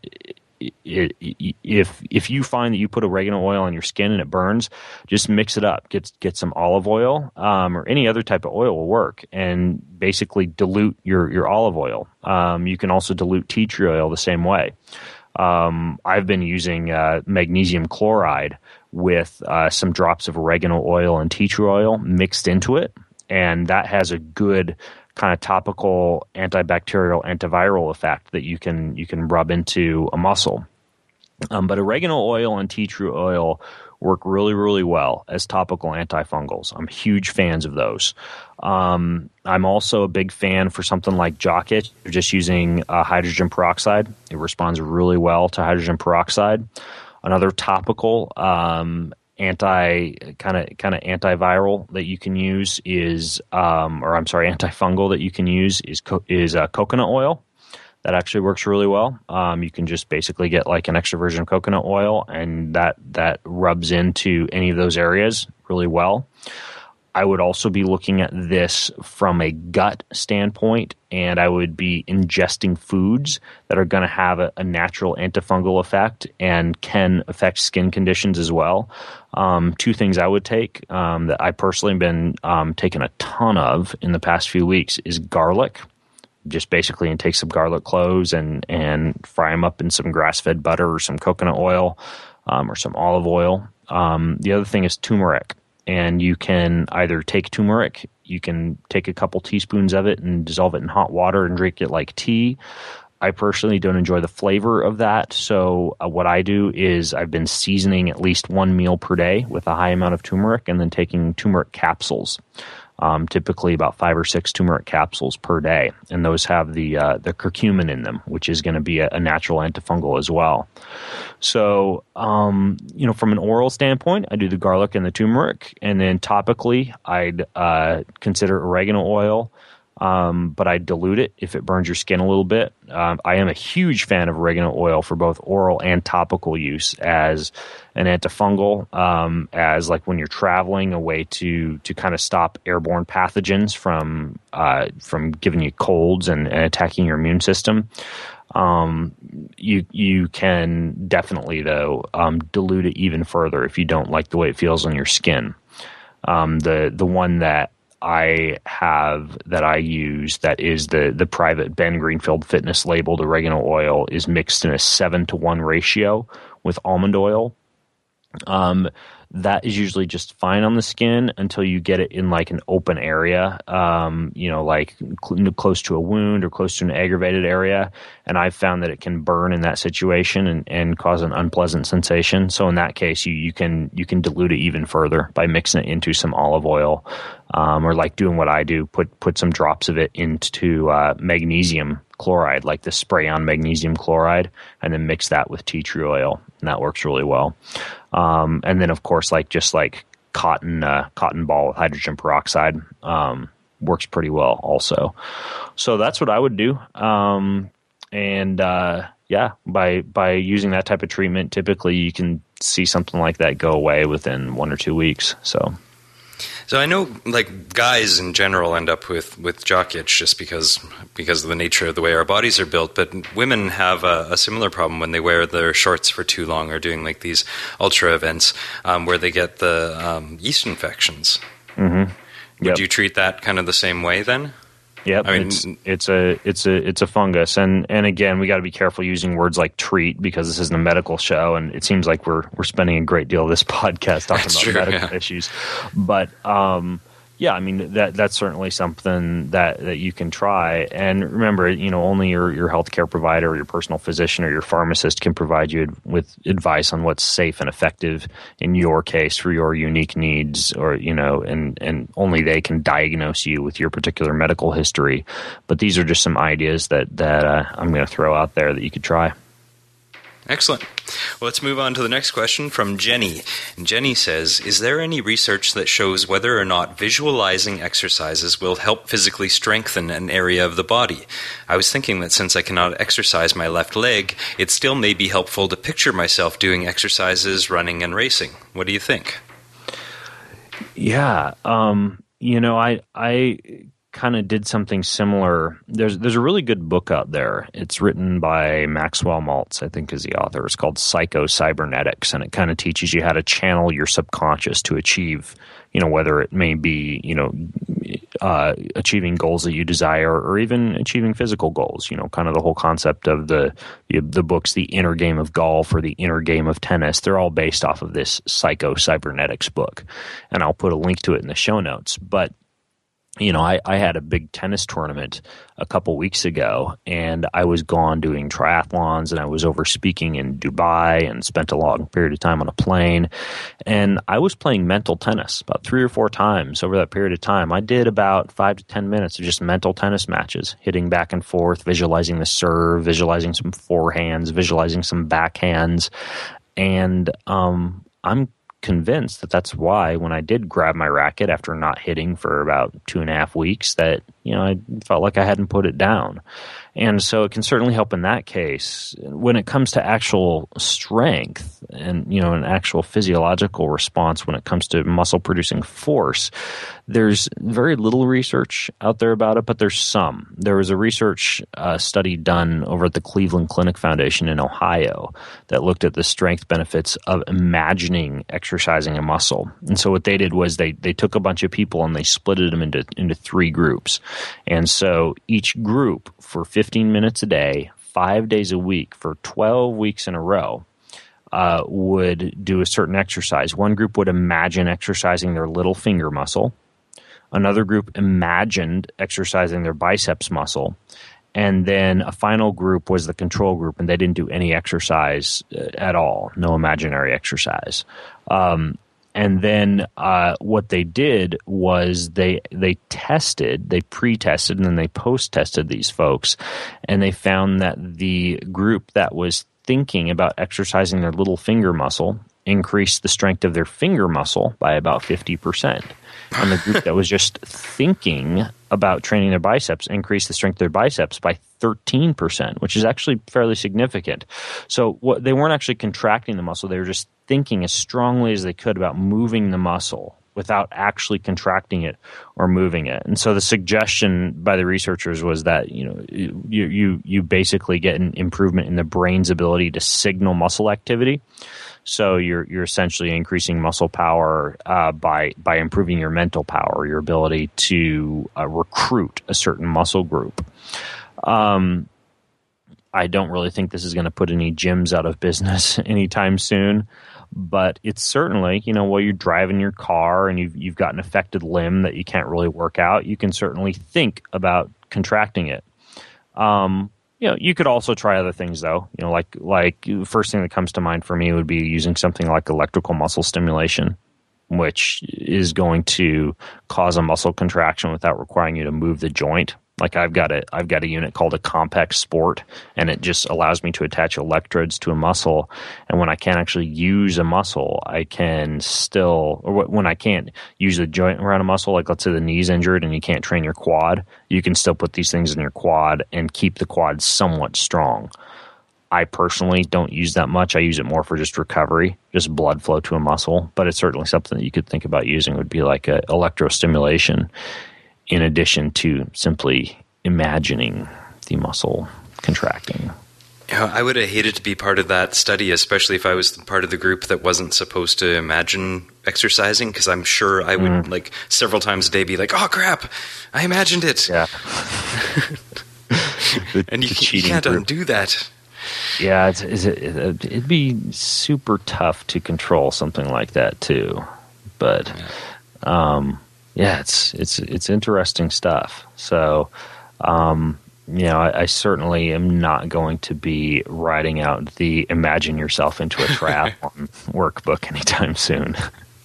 if you find that you put oregano oil on your skin and it burns, just mix it up. Get some olive oil, or any other type of oil will work, and basically dilute your olive oil. You can also dilute tea tree oil the same way. I've been using magnesium chloride with some drops of oregano oil and tea tree oil mixed into it, and that has a good kind of topical antibacterial, antiviral effect that you can rub into a muscle. But oregano oil and tea tree oil work really, really well as topical antifungals. I'm huge fans of those. I'm also a big fan for something like jock itch, just using hydrogen peroxide. It responds really well to hydrogen peroxide. Another topical antiviral that you can use is, antifungal that you can use is coconut oil. That actually works really well. You can just basically get like an extra virgin of coconut oil, and that rubs into any of those areas really well. I would also be looking at this from a gut standpoint, and I would be ingesting foods that are going to have a natural antifungal effect and can affect skin conditions as well. Two things I would take that I personally have been taking a ton of in the past few weeks is garlic. Just basically take some garlic cloves and fry them up in some grass-fed butter or some coconut oil or some olive oil. The other thing is turmeric. And you can either take turmeric, you can take a couple teaspoons of it and dissolve it in hot water and drink it like tea. I personally don't enjoy the flavor of that. So what I do is I've been seasoning at least one meal per day with a high amount of turmeric and then taking turmeric capsules. Typically about 5 or 6 turmeric capsules per day. And those have the curcumin in them, which is going to be a natural antifungal as well. So, from an oral standpoint, I do the garlic and the turmeric. And then topically, I'd consider oregano oil, but I dilute it if it burns your skin a little bit. I am a huge fan of oregano oil for both oral and topical use as an antifungal, as like when you're traveling, a way to kind of stop airborne pathogens from giving you colds and attacking your immune system. You can definitely though dilute it even further if you don't like the way it feels on your skin. The one that I have that I use that is the private Ben Greenfield Fitness labeled oregano oil is mixed in a 7-to-1 ratio with almond oil. That is usually just fine on the skin until you get it in like an open area, like close to a wound or close to an aggravated area. And I've found that it can burn in that situation and cause an unpleasant sensation. So in that case, you can dilute it even further by mixing it into some olive oil, or like doing what I do, put some drops of it into magnesium chloride, like the spray on magnesium chloride, and then mix that with tea tree oil, and that works really well. And then of course, just like cotton ball with hydrogen peroxide works pretty well also. So that's what I would do. By using that type of treatment, typically you can see something like that go away within 1 or 2 weeks. So I know, like, guys in general end up with jock itch just because of the nature of the way our bodies are built, but women have a similar problem when they wear their shorts for too long or doing like these ultra events where they get the yeast infections. Mm-hmm. Would you treat that kind of the same way then? Yep, I mean, it's a fungus, and again, we got to be careful using words like treat because this isn't a medical show, and it seems like we're spending a great deal of this podcast talking about medical issues. But I mean that's certainly something that you can try. And remember, only your healthcare provider, or your personal physician, or your pharmacist can provide you with advice on what's safe and effective in your case for your unique needs, or and only they can diagnose you with your particular medical history. But these are just some ideas that I'm going to throw out there that you could try. Excellent. Well, let's move on to the next question from Jenny. And Jenny says, is there any research that shows whether or not visualizing exercises will help physically strengthen an area of the body? I was thinking that since I cannot exercise my left leg, it still may be helpful to picture myself doing exercises, running, and racing. What do you think? Yeah. I kind of did something similar. There's a really good book out there. It's written by Maxwell Maltz, I think is the author. It's called Psycho-Cybernetics, and it kind of teaches you how to channel your subconscious to achieve, whether it may be, achieving goals that you desire or even achieving physical goals, kind of the whole concept of the books, The Inner Game of Golf or The Inner Game of Tennis. They're all based off of this Psycho-Cybernetics book, and I'll put a link to it in the show notes. But I had a big tennis tournament a couple weeks ago, and I was gone doing triathlons, and I was over speaking in Dubai and spent a long period of time on a plane. And I was playing mental tennis about 3 or 4 times over that period of time. I did about 5 to 10 minutes of just mental tennis matches, hitting back and forth, visualizing the serve, visualizing some forehands, visualizing some backhands. And I'm convinced that that's why when I did grab my racket after not hitting for about 2.5 weeks, that I felt like I hadn't put it down. And so it can certainly help in that case. When it comes to actual strength and an actual physiological response when it comes to muscle producing force, there's very little research out there about it, but there's some. There was a research study done over at the Cleveland Clinic Foundation in Ohio that looked at the strength benefits of imagining exercising a muscle. And so what they did was they took a bunch of people and they split them into 3 groups. And so each group for 15 minutes a day, 5 days a week for 12 weeks in a row would do a certain exercise. One group would imagine exercising their little finger muscle. Another group imagined exercising their biceps muscle. And then a final group was the control group, and they didn't do any exercise at all, no imaginary exercise. And then what they did was they pre-tested, and then they post-tested these folks, and they found that the group that was thinking about exercising their little finger muscle increased the strength of their finger muscle by about 50%. And the group that was just thinking about training their biceps increased the strength of their biceps by 13%, which is actually fairly significant. So they weren't actually contracting the muscle. They were just thinking as strongly as they could about moving the muscle without actually contracting it or moving it. And so the suggestion by the researchers was that you basically get an improvement in the brain's ability to signal muscle activity. So you're essentially increasing muscle power by improving your mental power, your ability to recruit a certain muscle group. I don't really think this is going to put any gyms out of business anytime soon, but it's certainly, while you're driving your car and you've got an affected limb that you can't really work out, you can certainly think about contracting it. You could also try other things though. Like the first thing that comes to mind for me would be using something like electrical muscle stimulation, which is going to cause a muscle contraction without requiring you to move the joint. Like I've got a unit called a Compex Sport, and it just allows me to attach electrodes to a muscle. And when I can't actually use a muscle, I can still, or when I can't use the joint around a muscle, like let's say the knee's injured and you can't train your quad, you can still put these things in your quad and keep the quad somewhat strong. I personally don't use that much. I use it more for just recovery, just blood flow to a muscle. But it's certainly something that you could think about using would be like a electrostimulation, in addition to simply imagining the muscle contracting. I would have hated to be part of that study, especially if I was part of the group that wasn't supposed to imagine exercising, because I'm sure I would like several times a day be like, oh crap, I imagined it. Yeah. And you can't undo that. Yeah, it'd be super tough to control something like that too. But yeah, it's interesting stuff. So, I certainly am not going to be writing out the imagine yourself into a triathlon workbook anytime soon.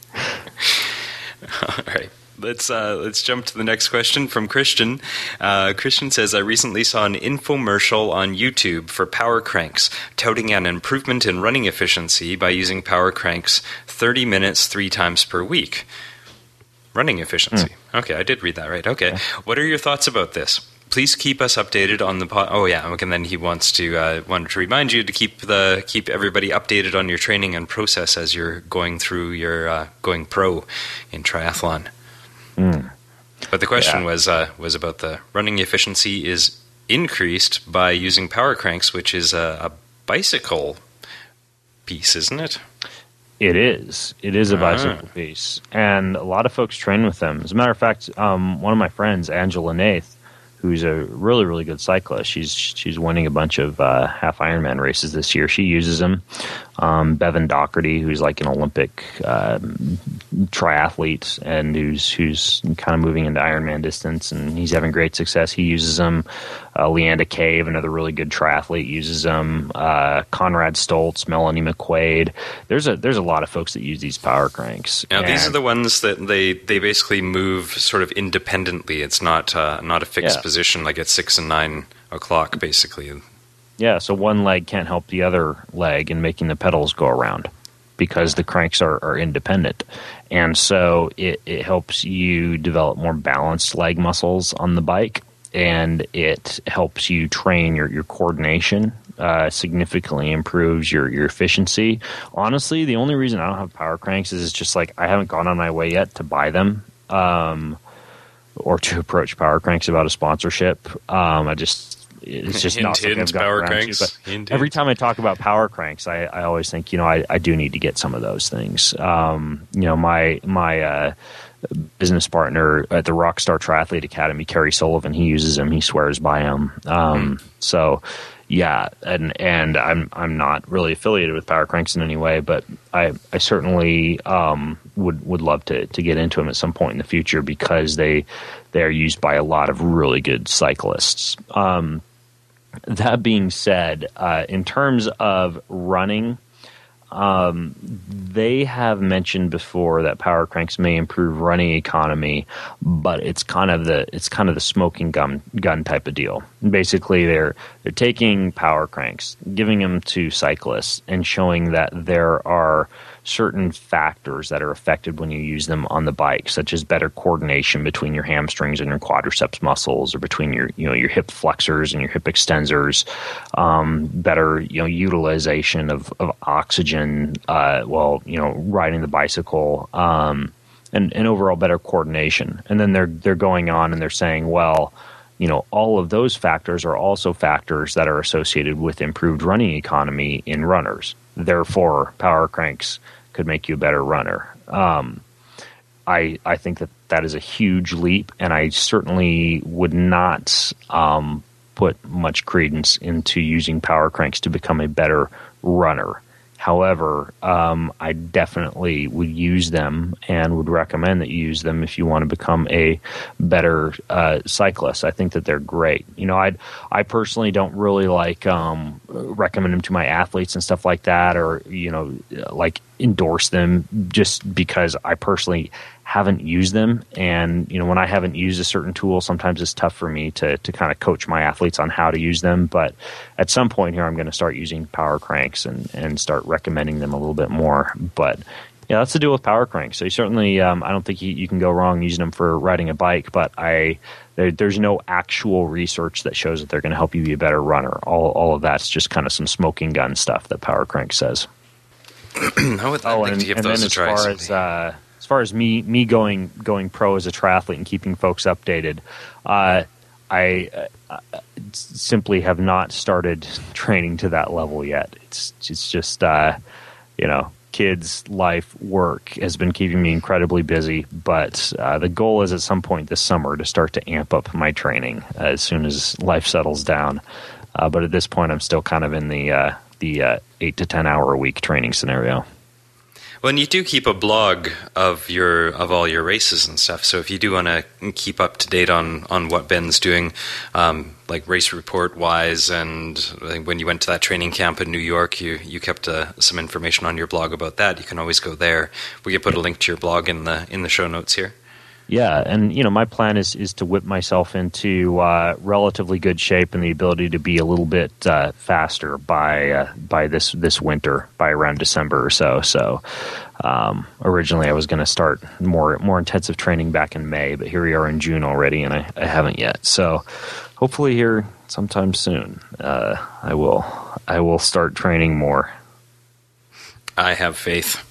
All right. Let's jump to the next question from Christian. Christian says, I recently saw an infomercial on YouTube for power cranks, touting an improvement in running efficiency by using power cranks 30 minutes 3 times per week. Running efficiency. Okay, I did read that right. Okay. What are your thoughts about this? Please keep us updated on the Oh yeah, and then he wanted to remind you to keep everybody updated on your training and process as you're going through your going pro in triathlon. But the question was about the running efficiency is increased by using power cranks, which is a bicycle piece, isn't it? It is. It is a bicycle piece, and a lot of folks train with them. As a matter of fact, one of my friends, Angela Nath, who's a really, really good cyclist. She's winning a bunch of half Ironman races this year. She uses them. Bevan Doherty, who's like an Olympic triathlete and who's kind of moving into Ironman distance, and he's having great success. He uses them. Leanda Cave, another really good triathlete, uses them. Conrad Stoltz, Melanie McQuaid. There's a lot of folks that use these power cranks. Now, these are the ones that they basically move sort of independently. It's not a fixed position like at 6 and 9 o'clock, basically. Yeah, so one leg can't help the other leg in making the pedals go around because the cranks are independent. And so it helps you develop more balanced leg muscles on the bike, and it helps you train your coordination, significantly improves your efficiency. Honestly, the only reason I don't have power cranks is it's just like I haven't gone on my way yet to buy them or to approach Power Cranks about a sponsorship. It's just not something I've gotten around to. But every time I talk about Power Cranks, I always think, I do need to get some of those things. My business partner at the Rockstar Triathlete Academy, Kerry Sullivan, he uses them. He swears by them. So, yeah, and I'm not really affiliated with Power Cranks in any way, but I certainly would love to get into them at some point in the future because they are used by a lot of really good cyclists. That being said, in terms of running, they have mentioned before that Power Cranks may improve running economy, but it's kind of the smoking gun type of deal. Basically, they're taking Power Cranks, giving them to cyclists, and showing that there are certain factors that are affected when you use them on the bike, such as better coordination between your hamstrings and your quadriceps muscles, or between your hip flexors and your hip extensors, better utilization of oxygen while riding the bicycle, and overall better coordination. And then they're going on and they're saying, well, all of those factors are also factors that are associated with improved running economy in runners. Therefore, Power Cranks could make you a better runner. I think that is a huge leap, and I certainly would not put much credence into using Power Cranks to become a better runner. However, I definitely would use them and would recommend that you use them if you want to become a better cyclist. I think that they're great. I personally don't really recommend them to my athletes and stuff like that, or endorse them just because I personally haven't used them. And when I haven't used a certain tool, sometimes it's tough for me to kind of coach my athletes on how to use them. But at some point here, I'm going to start using Power Cranks and start recommending them a little bit more. But yeah, that's the deal with Power Cranks. So you certainly, I don't think you can go wrong using them for riding a bike, but there's no actual research that shows that they're going to help you be a better runner. All of that's just kind of some smoking gun stuff that Power Cranks says. I would like to give those a try. As far as me going pro as a triathlete and keeping folks updated, I simply have not started training to that level yet. It's just kids, life, work has been keeping me incredibly busy. But the goal is at some point this summer to start to amp up my training as soon as life settles down. But at this point, I'm still kind of in the 8 to 10 hour a week training scenario. Well, and you do keep a blog of all your races and stuff. So if you do want to keep up to date on what Ben's doing, like race report wise, and when you went to that training camp in New York, you kept some information on your blog about that. You can always go there. We can put a link to your blog in the show notes here. Yeah, and my plan is to whip myself into relatively good shape and the ability to be a little bit faster by this winter, by around December or so. So originally I was going to start more intensive training back in May, but here we are in June already, and I haven't yet. So hopefully here sometime soon I will start training more. I have faith.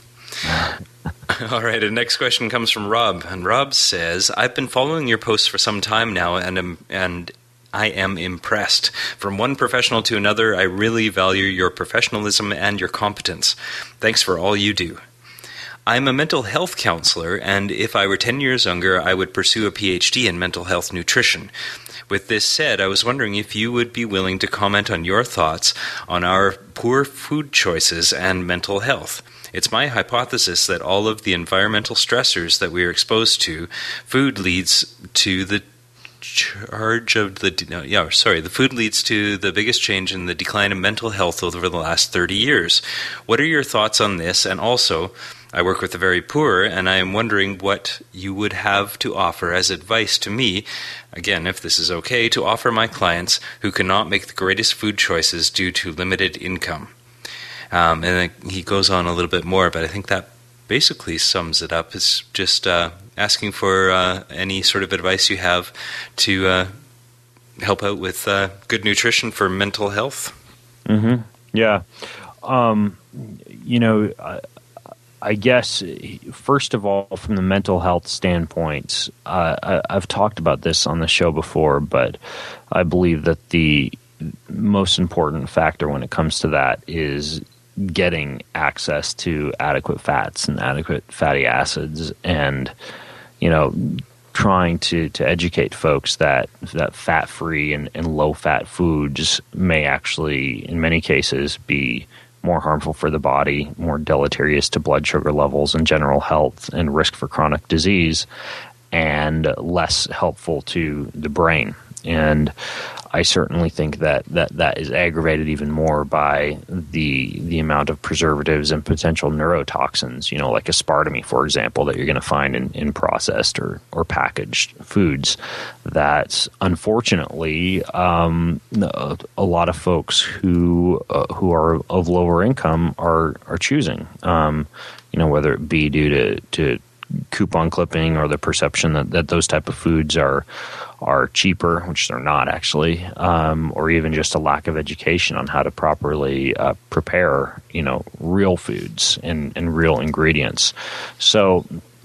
All right, the next question comes from Rob, and Rob says, I've been following your posts for some time now, and I am impressed. From one professional to another, I really value your professionalism and your competence. Thanks for all you do. I'm a mental health counselor, and if I were 10 years younger, I would pursue a PhD in mental health nutrition. With this said, I was wondering if you would be willing to comment on your thoughts on our poor food choices and mental health. It's my hypothesis that all of the environmental stressors that we are exposed to, food leads to the food leads to the biggest change in the decline of mental health over the last 30 years. What are your thoughts on this? And also, I work with the very poor, and I am wondering what you would have to offer as advice to me, again, if this is okay, to offer my clients who cannot make the greatest food choices due to limited income. And then he goes on a little bit more, but I think that basically sums it up. It's just asking for any sort of advice you have to help out with good nutrition for mental health. Mm-hmm. Yeah. I guess, first of all, from the mental health standpoint, I've talked about this on the show before, but I believe that the most important factor when it comes to that is getting access to adequate fats and adequate fatty acids, and trying to educate folks that fat-free and low-fat foods may actually, in many cases, be more harmful for the body, more deleterious to blood sugar levels and general health and risk for chronic disease, and less helpful to the brain. And I certainly think that is aggravated even more by the amount of preservatives and potential neurotoxins, like aspartame, for example, that you're going to find in processed or packaged foods that, unfortunately, a lot of folks who are of lower income are choosing, whether it be due to coupon clipping or the perception that those type of foods are cheaper, which they're not actually, or even just a lack of education on how to properly prepare, real foods and real ingredients. So,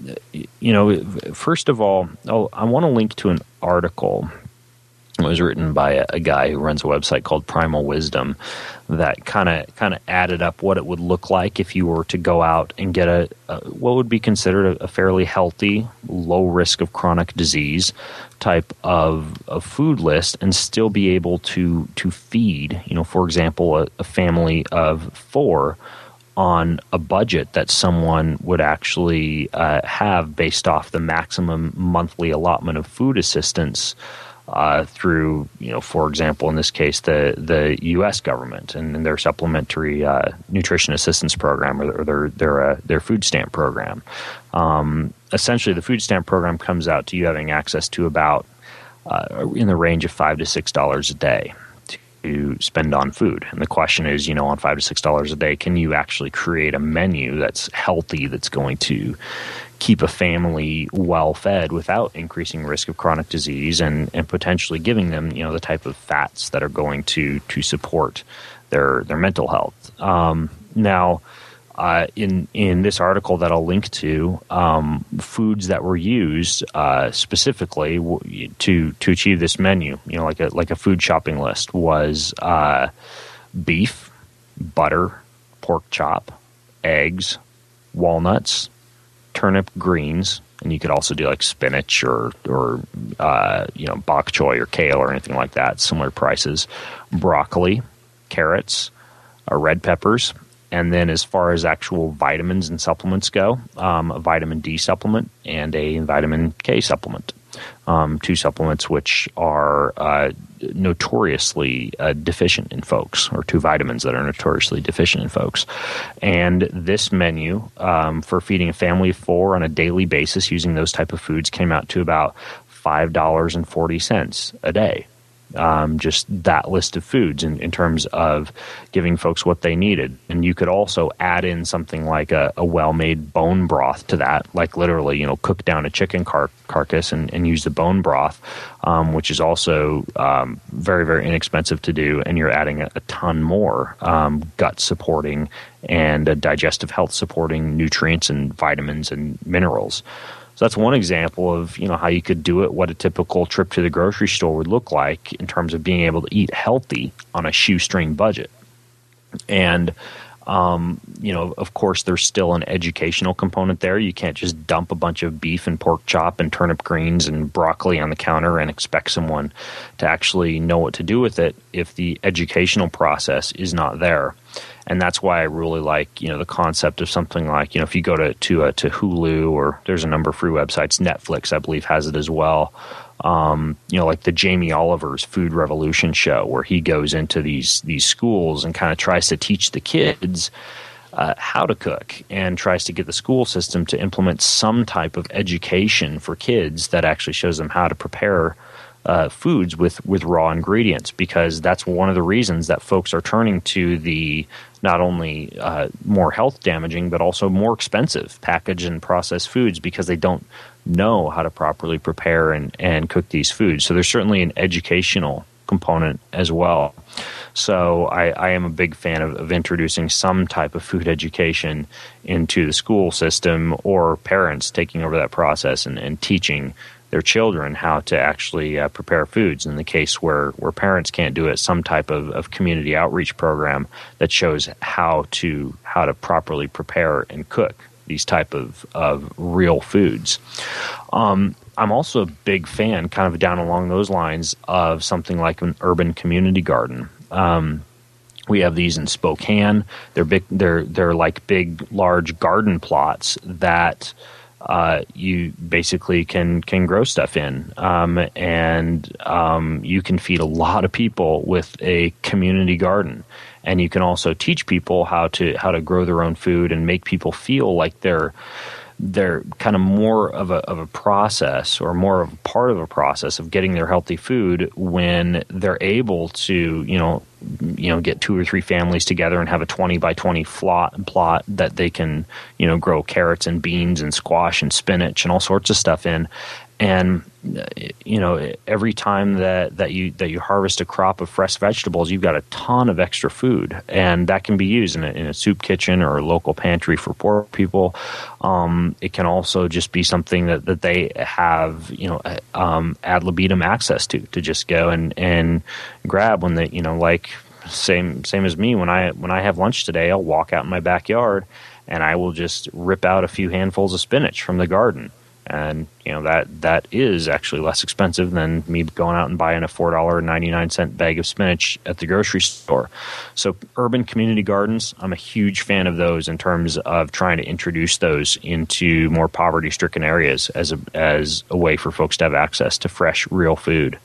first of all, I want to link to an article. It was written by a guy who runs a website called Primal Wisdom that kind of added up what it would look like if you were to go out and get what would be considered a fairly healthy, low risk of chronic disease type of food list and still be able to feed, for example, a family of 4 on a budget that someone would actually have based off the maximum monthly allotment of food assistance through, for example, in this case, the U.S. government and their supplementary nutrition assistance program or their food stamp program. Essentially, the food stamp program comes out to you having access to about in the range of $5 to $6 a day to spend on food. And the question is, on $5 to $6 a day, can you actually create a menu that's healthy, that's going to keep a family well fed without increasing risk of chronic disease and potentially giving them, the type of fats that are going to support their mental health. Now, in this article that I'll link to, foods that were used specifically to achieve this menu, like a food shopping list, was beef, butter, pork chop, eggs, walnuts, turnip greens, and you could also do like spinach or bok choy or kale or anything like that, similar prices, broccoli, carrots, red peppers. And then as far as actual vitamins and supplements go, a vitamin D supplement and a vitamin K supplement, 2 supplements which are notoriously deficient in folks, or 2 vitamins that are notoriously deficient in folks. And this menu for feeding a family of 4 on a daily basis using those type of foods came out to about $5.40 a day. Just that list of foods in terms of giving folks what they needed. And you could also add in something like a well-made bone broth to that, like literally, cook down a chicken carcass and use the bone broth, which is also very, very inexpensive to do. And you're adding a ton more gut supporting and digestive health supporting nutrients and vitamins and minerals. So that's one example of, how you could do it, what a typical trip to the grocery store would look like in terms of being able to eat healthy on a shoestring budget. And, of course, there's still an educational component there. You can't just dump a bunch of beef and pork chop and turnip greens and broccoli on the counter and expect someone to actually know what to do with it if the educational process is not there. And that's why I really like, the concept of something like, if you go to Hulu, or there's a number of free websites, Netflix, I believe, has it as well. Like the Jamie Oliver's Food Revolution show, where he goes into these schools and kind of tries to teach the kids how to cook, and tries to get the school system to implement some type of education for kids that actually shows them how to prepare foods with raw ingredients, because that's one of the reasons that folks are turning to the not only more health damaging but also more expensive packaged and processed foods, because they don't know how to properly prepare and cook these foods. So there's certainly an educational component as well. So I am a big fan of introducing some type of food education into the school system, or parents taking over that process and teaching their children how to actually prepare foods. In the case where parents can't do it, some type of community outreach program that shows how to properly prepare and cook these type of real foods. I'm also a big fan, kind of down along those lines, of something like an urban community garden. We have these in Spokane. They're big. They're like big, large garden plots that you basically can grow stuff in, and you can feed a lot of people with a community garden. And you can also teach people how to grow their own food and make people feel like they're kind of more of a process, or more of a part of a process of getting their healthy food, when they're able to get 2 or 3 families together and have a 20 by 20 plot that they can grow carrots and beans and squash and spinach and all sorts of stuff in. And every time that you harvest a crop of fresh vegetables, you've got a ton of extra food, and that can be used in a soup kitchen or a local pantry for poor people. It can also just be something that they have ad libitum access to just go and grab when they same as me. When I have lunch today, I'll walk out in my backyard and I will just rip out a few handfuls of spinach from the garden. And that is actually less expensive than me going out and buying a $4.99 bag of spinach at the grocery store. So urban community gardens, I'm a huge fan of those in terms of trying to introduce those into more poverty-stricken areas as a way for folks to have access to fresh, real food.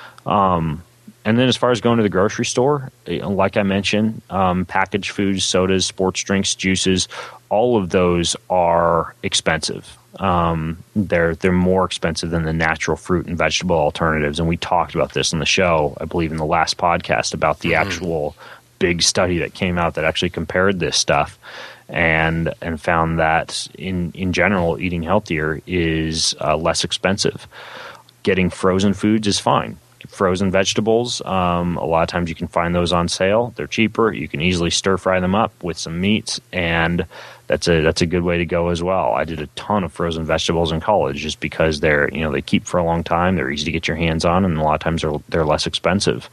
And then as far as going to the grocery store, like I mentioned, packaged foods, sodas, sports drinks, juices, all of those are expensive. They're more expensive than the natural fruit and vegetable alternatives. And we talked about this on the show, I believe in the last podcast, about the actual big study that came out that actually compared this stuff and found that in general, eating healthier is less expensive. Getting frozen foods is fine. Frozen vegetables, a lot of times you can find those on sale. They're cheaper. You can easily stir fry them up with some meats, and that's a good way to go as well. I did a ton of frozen vegetables in college just because they keep for a long time. They're easy to get your hands on, and a lot of times they're less expensive.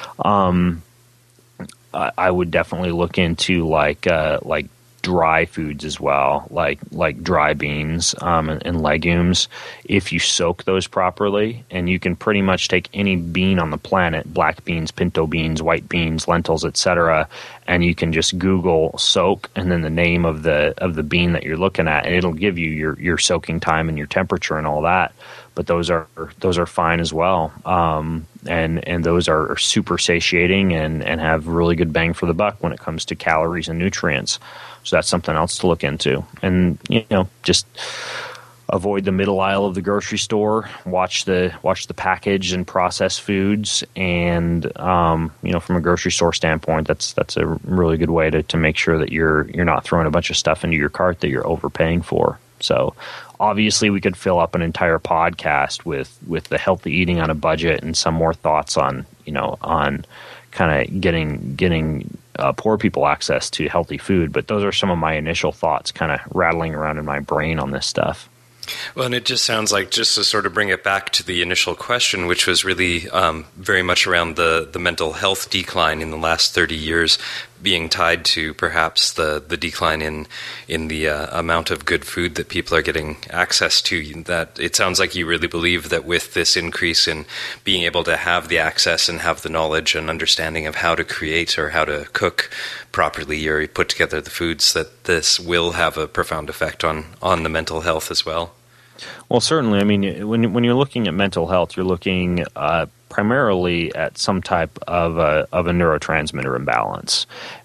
I would definitely look into like dry foods as well, like dry beans and legumes. If you soak those properly, and you can pretty much take any bean on the planet, black beans, pinto beans, white beans, lentils, etc., and you can just Google soak and then the name of the bean that you're looking at, and it'll give you your soaking time and your temperature and all that. But those are fine as well, and those are super satiating and have really good bang for the buck when it comes to calories and nutrients. So that's something else to look into. And just avoid the middle aisle of the grocery store. Watch the packaged and processed foods, and from a grocery store standpoint, that's a really good way to make sure that you're not throwing a bunch of stuff into your cart that you're overpaying for. So obviously we could fill up an entire podcast with the healthy eating on a budget and some more thoughts on kind of getting poor people access to healthy food. But those are some of my initial thoughts kind of rattling around in my brain on this stuff. Well, and it just sounds like, just to sort of bring it back to the initial question, which was really very much around the mental health decline in the last 30 years being tied to perhaps the decline in the amount of good food that people are getting access to, that it sounds like you really believe that with this increase in being able to have the access and have the knowledge and understanding of how to create or how to cook properly or put together the foods, that this will have a profound effect on the mental health as well. Well, certainly. I mean, when you're looking at mental health, you're looking primarily at some type of a neurotransmitter imbalance.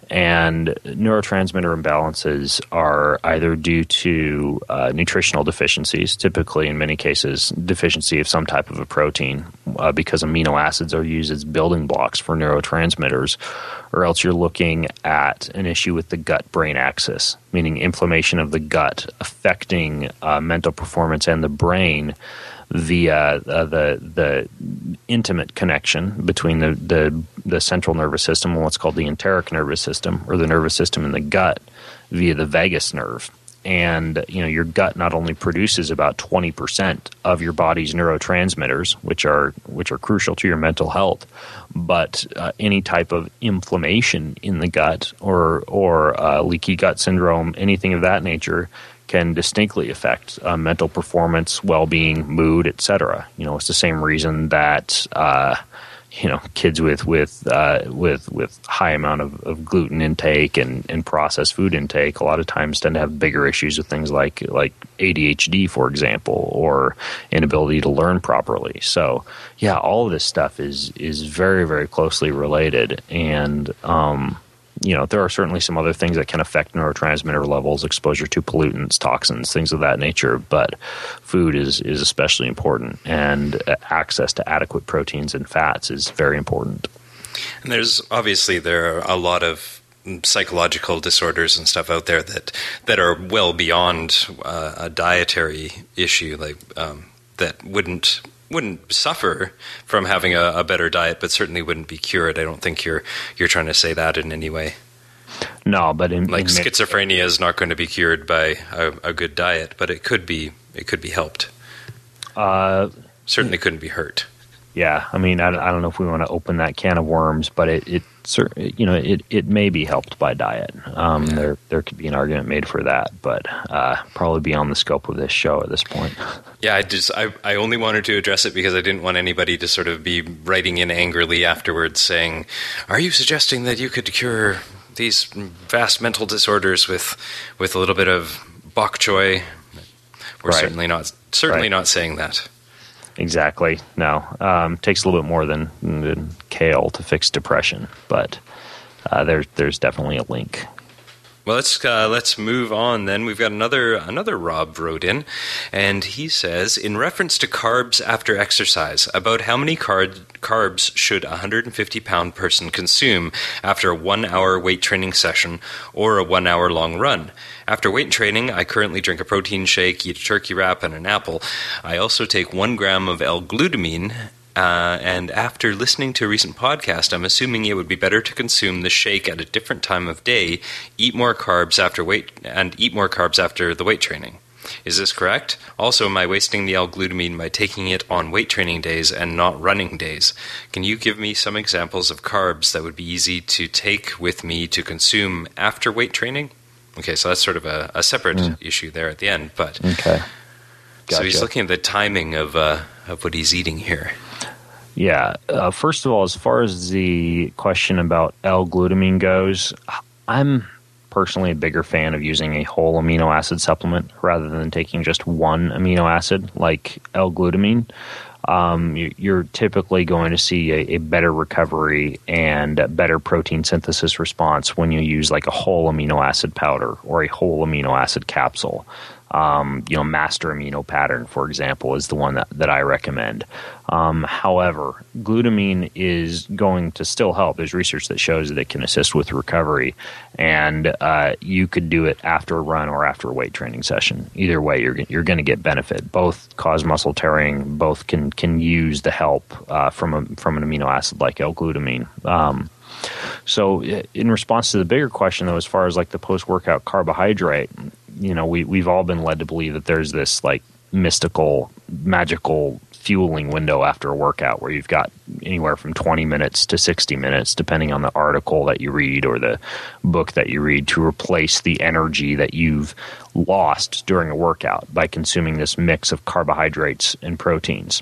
And neurotransmitter imbalances are either due to nutritional deficiencies, typically in many cases deficiency of some type of a protein, because amino acids are used as building blocks for neurotransmitters, or else you're looking at an issue with the gut-brain axis, meaning inflammation of the gut affecting mental performance and the brain via the intimate connection between the central nervous system and what's called the enteric nervous system, or the nervous system in the gut, via the vagus nerve. And your gut not only produces about 20% of your body's neurotransmitters, which are crucial to your mental health, but any type of inflammation in the gut or leaky gut syndrome, anything of that nature, can distinctly affect mental performance, well-being, mood, etc. It's the same reason that kids with high amount of gluten intake and processed food intake a lot of times tend to have bigger issues with things like ADHD, for example, or inability to learn properly. So yeah, all of this stuff is very, very closely related, and there are certainly some other things that can affect neurotransmitter levels, exposure to pollutants, toxins, things of that nature, but food is especially important, and access to adequate proteins and fats is very important. And there are a lot of psychological disorders and stuff out there that are well beyond a dietary issue, like that wouldn't suffer from having a better diet, but certainly wouldn't be cured. I don't think you're trying to say that in any way. No, but schizophrenia is not going to be cured by a good diet, but it could be helped. Certainly couldn't be hurt. Yeah, I mean, I don't know if we want to open that can of worms, but it may be helped by diet. There could be an argument made for that, but probably beyond the scope of this show at this point. Yeah, I only wanted to address it because I didn't want anybody to sort of be writing in angrily afterwards saying, "Are you suggesting that you could cure these vast mental disorders with a little bit of bok choy?" We're certainly not saying that. Exactly. No. Takes a little bit more than kale to fix depression, but there's definitely a link. Well, let's move on then. We've got another Rob wrote in, and he says, in reference to carbs after exercise, about how many carbs should a 150-pound person consume after a 1-hour weight training session or a 1-hour long run? After weight training, I currently drink a protein shake, eat a turkey wrap, and an apple. I also take 1 gram of L-glutamine, and after listening to a recent podcast, I'm assuming it would be better to consume the shake at a different time of day, eat more carbs after the weight training. Is this correct? Also, am I wasting the L-glutamine by taking it on weight training days and not running days? Can you give me some examples of carbs that would be easy to take with me to consume after weight training? Okay, so that's sort of a separate issue there at the end, but okay. Gotcha. So he's looking at the timing of what he's eating here. Yeah. First of all, as far as the question about L-glutamine goes, I'm personally a bigger fan of using a whole amino acid supplement rather than taking just one amino acid like L-glutamine. You're typically going to see a better recovery and a better protein synthesis response when you use like a whole amino acid powder or a whole amino acid capsule. Master amino pattern, for example, is the one that I recommend. However, glutamine is going to still help. There's research that shows that it can assist with recovery, and you could do it after a run or after a weight training session. Either way, you're going to get benefit. Both cause muscle tearing. Both can use the help from an amino acid like L-glutamine. So, in response to the bigger question, though, as far as like the post-workout carbohydrate, we've all been led to believe that there's this like mystical, magical fueling window after a workout where you've got anywhere from 20 minutes to 60 minutes, depending on the article that you read or the book that you read, to replace the energy that you've lost during a workout by consuming this mix of carbohydrates and proteins.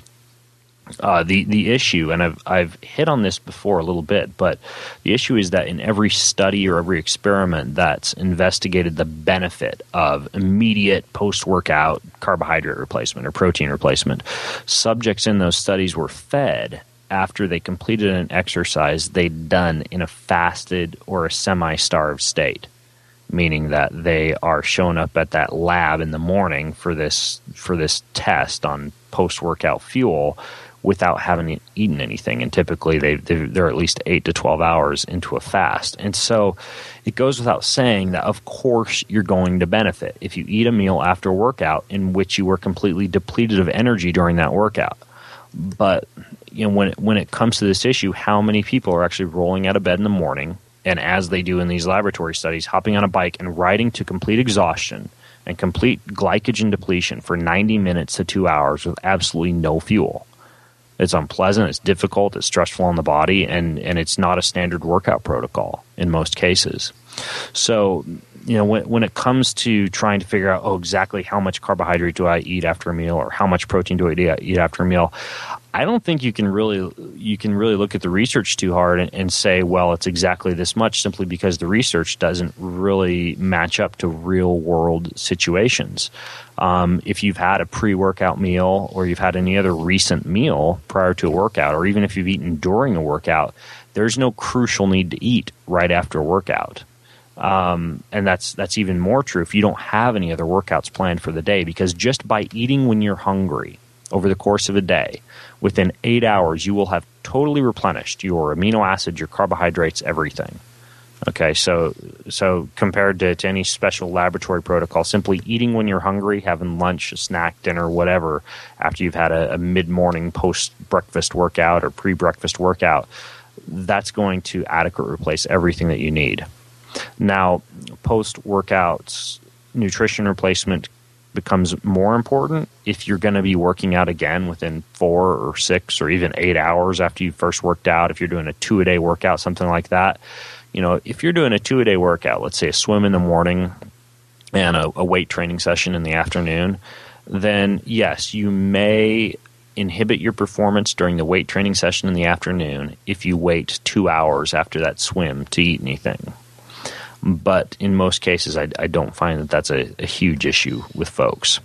The issue, and I've hit on this before a little bit, but the issue is that in every study or every experiment that's investigated the benefit of immediate post-workout carbohydrate replacement or protein replacement, subjects in those studies were fed after they completed an exercise they'd done in a fasted or a semi-starved state, meaning that they are showing up at that lab in the morning for this test on post-workout fuel without having eaten anything. And typically they're at least 8 to 12 hours into a fast. And so it goes without saying that, of course, you're going to benefit if you eat a meal after a workout in which you were completely depleted of energy during that workout. But when it comes to this issue, how many people are actually rolling out of bed in the morning, and as they do in these laboratory studies, hopping on a bike and riding to complete exhaustion and complete glycogen depletion for 90 minutes to 2 hours with absolutely no fuel? It's unpleasant, it's difficult, it's stressful on the body, and it's not a standard workout protocol in most cases. So, when it comes to trying to figure out, exactly how much carbohydrate do I eat after a meal, or how much protein do I eat after a meal, I don't think you can really look at the research too hard and say, well, it's exactly this much, simply because the research doesn't really match up to real world situations. If you've had a pre-workout meal, or you've had any other recent meal prior to a workout, or even if you've eaten during a workout, there's no crucial need to eat right after a workout. And that's even more true if you don't have any other workouts planned for the day, because just by eating when you're hungry over the course of a day, within 8 hours, you will have totally replenished your amino acids, your carbohydrates, everything. Okay, so compared to any special laboratory protocol, simply eating when you're hungry, having lunch, a snack, dinner, whatever, after you've had a mid-morning post-breakfast workout or pre-breakfast workout, that's going to adequately replace everything that you need. Now, post-workouts, nutrition replacement becomes more important if you're going to be working out again within 4 or 6 or even 8 hours after you first worked out. If you're doing a 2-a-day workout, something like that, if you're doing a 2-a-day workout, let's say a swim in the morning and a weight training session in the afternoon, then yes, you may inhibit your performance during the weight training session in the afternoon if you wait 2 hours after that swim to eat anything. But in most cases, I don't find that that's a huge issue with folks.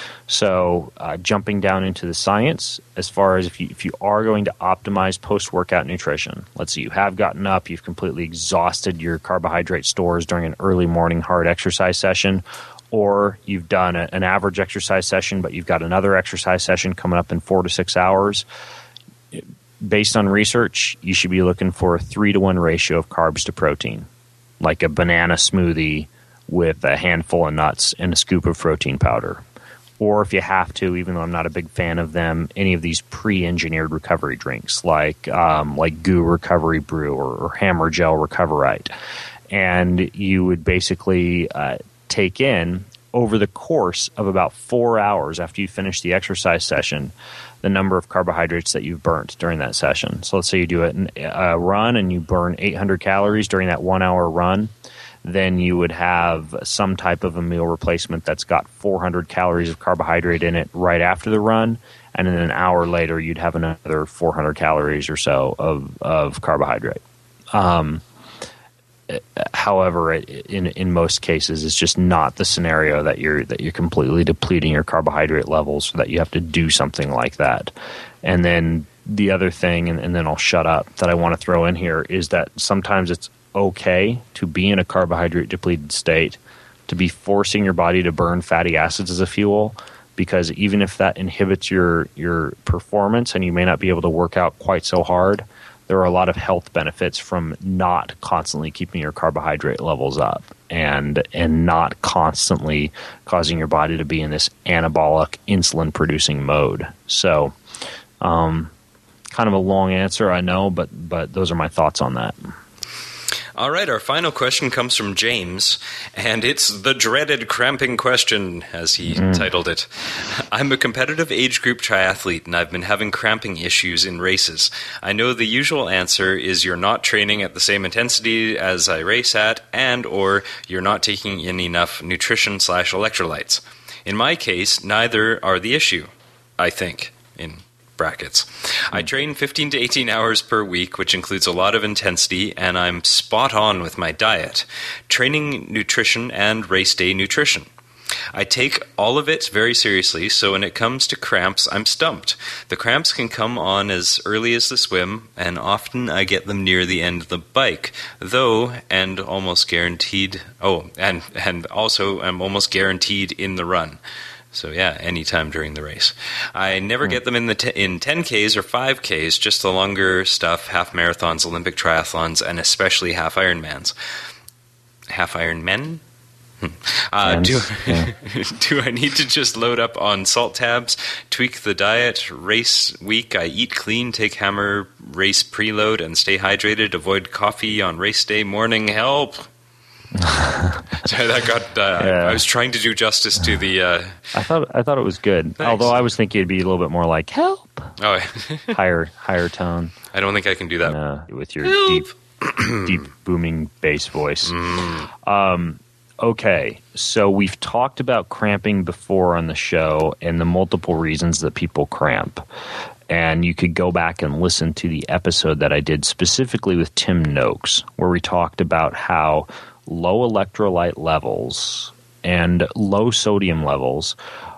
So jumping down into the science, as far as if you are going to optimize post-workout nutrition, let's say you have gotten up, you've completely exhausted your carbohydrate stores during an early morning hard exercise session, or you've done an average exercise session, but you've got another exercise session coming up in 4 to 6 hours. Based on research, you should be looking for a 3-to-1 ratio of carbs to protein, like a banana smoothie with a handful of nuts and a scoop of protein powder. Or if you have to, even though I'm not a big fan of them, any of these pre-engineered recovery drinks like Goo Recovery Brew or Hammer Gel Recoverite. And you would basically take in, over the course of about 4 hours after you finish the exercise session, the number of carbohydrates that you've burnt during that session. So let's say you do a run and you burn 800 calories during that 1 hour run. Then you would have some type of a meal replacement that's got 400 calories of carbohydrate in it right after the run. And then an hour later, you'd have another 400 calories or so of carbohydrate. However, in most cases, it's just not the scenario that you're completely depleting your carbohydrate levels, so that you have to do something like that. And then the other thing, and then I'll shut up, that I want to throw in here is that sometimes it's okay to be in a carbohydrate depleted state, to be forcing your body to burn fatty acids as a fuel, because even if that inhibits your performance and you may not be able to work out quite so hard, there are a lot of health benefits from not constantly keeping your carbohydrate levels up and not constantly causing your body to be in this anabolic insulin producing mode. So kind of a long answer, I know, but those are my thoughts on that. All right, our final question comes from James, and it's the dreaded cramping question, as he titled it. I'm a competitive age group triathlete, and I've been having cramping issues in races. I know the usual answer is you're not training at the same intensity as I race at, and or you're not taking in enough nutrition/electrolytes. In my case, neither are the issue, I think, in brackets. I train 15 to 18 hours per week, which includes a lot of intensity, and I'm spot on with my diet, training nutrition, and race day nutrition. I take all of it very seriously, so when it comes to cramps, I'm stumped. The cramps can come on as early as the swim, and often I get them near the end of the bike, and also I'm almost guaranteed in the run. So yeah, anytime during the race. I never get them in 10Ks or 5Ks, just the longer stuff, half marathons, Olympic triathlons, and especially half Ironmans. Half Ironmen? Do I need to just load up on salt tabs, tweak the diet, race week, I eat clean, take hammer, race preload, and stay hydrated, avoid coffee on race day morning, help? Sorry, that got. I was trying to do justice to the. I thought it was good. Thanks. Although I was thinking it'd be a little bit more like help. Oh, higher tone. I don't think I can do that with your deep booming bass voice. Okay, so we've talked about cramping before on the show and the multiple reasons that people cramp. And you could go back and listen to the episode that I did specifically with Tim Noakes, where we talked about how low electrolyte levels and low sodium levels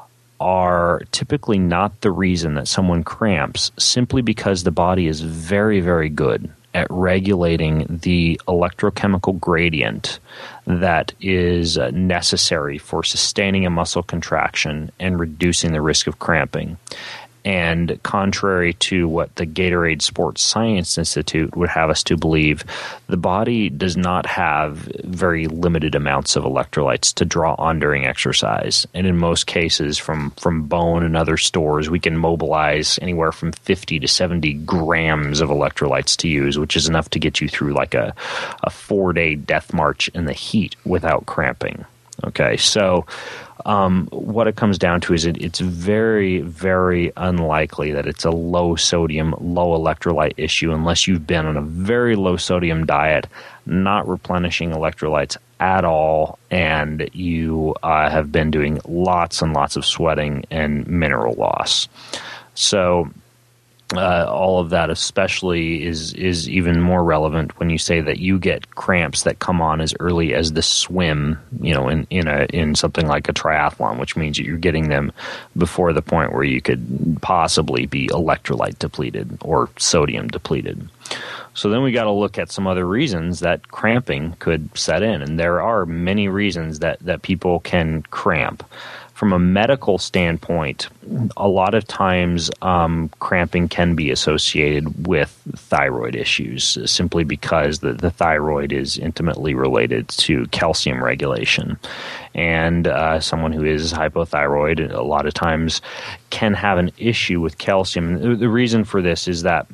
are typically not the reason that someone cramps, simply because the body is very, very good at regulating the electrochemical gradient that is necessary for sustaining a muscle contraction and reducing the risk of cramping. And contrary to what the Gatorade Sports Science Institute would have us to believe, the body does not have very limited amounts of electrolytes to draw on during exercise. And in most cases, from bone and other stores, we can mobilize anywhere from 50 to 70 grams of electrolytes to use, which is enough to get you through like a 4-day death march in the heat without cramping. Okay, so what it comes down to is it's very, very unlikely that it's a low sodium, low electrolyte issue unless you've been on a very low sodium diet, not replenishing electrolytes at all, and you have been doing lots and lots of sweating and mineral loss. So all of that especially is even more relevant when you say that you get cramps that come on as early as the swim, in something like a triathlon, which means that you're getting them before the point where you could possibly be electrolyte depleted or sodium depleted. So then we got to look at some other reasons that cramping could set in, and there are many reasons that people can cramp. From a medical standpoint, a lot of times cramping can be associated with thyroid issues, simply because the thyroid is intimately related to calcium regulation. And someone who is hypothyroid a lot of times can have an issue with calcium. The reason for this is that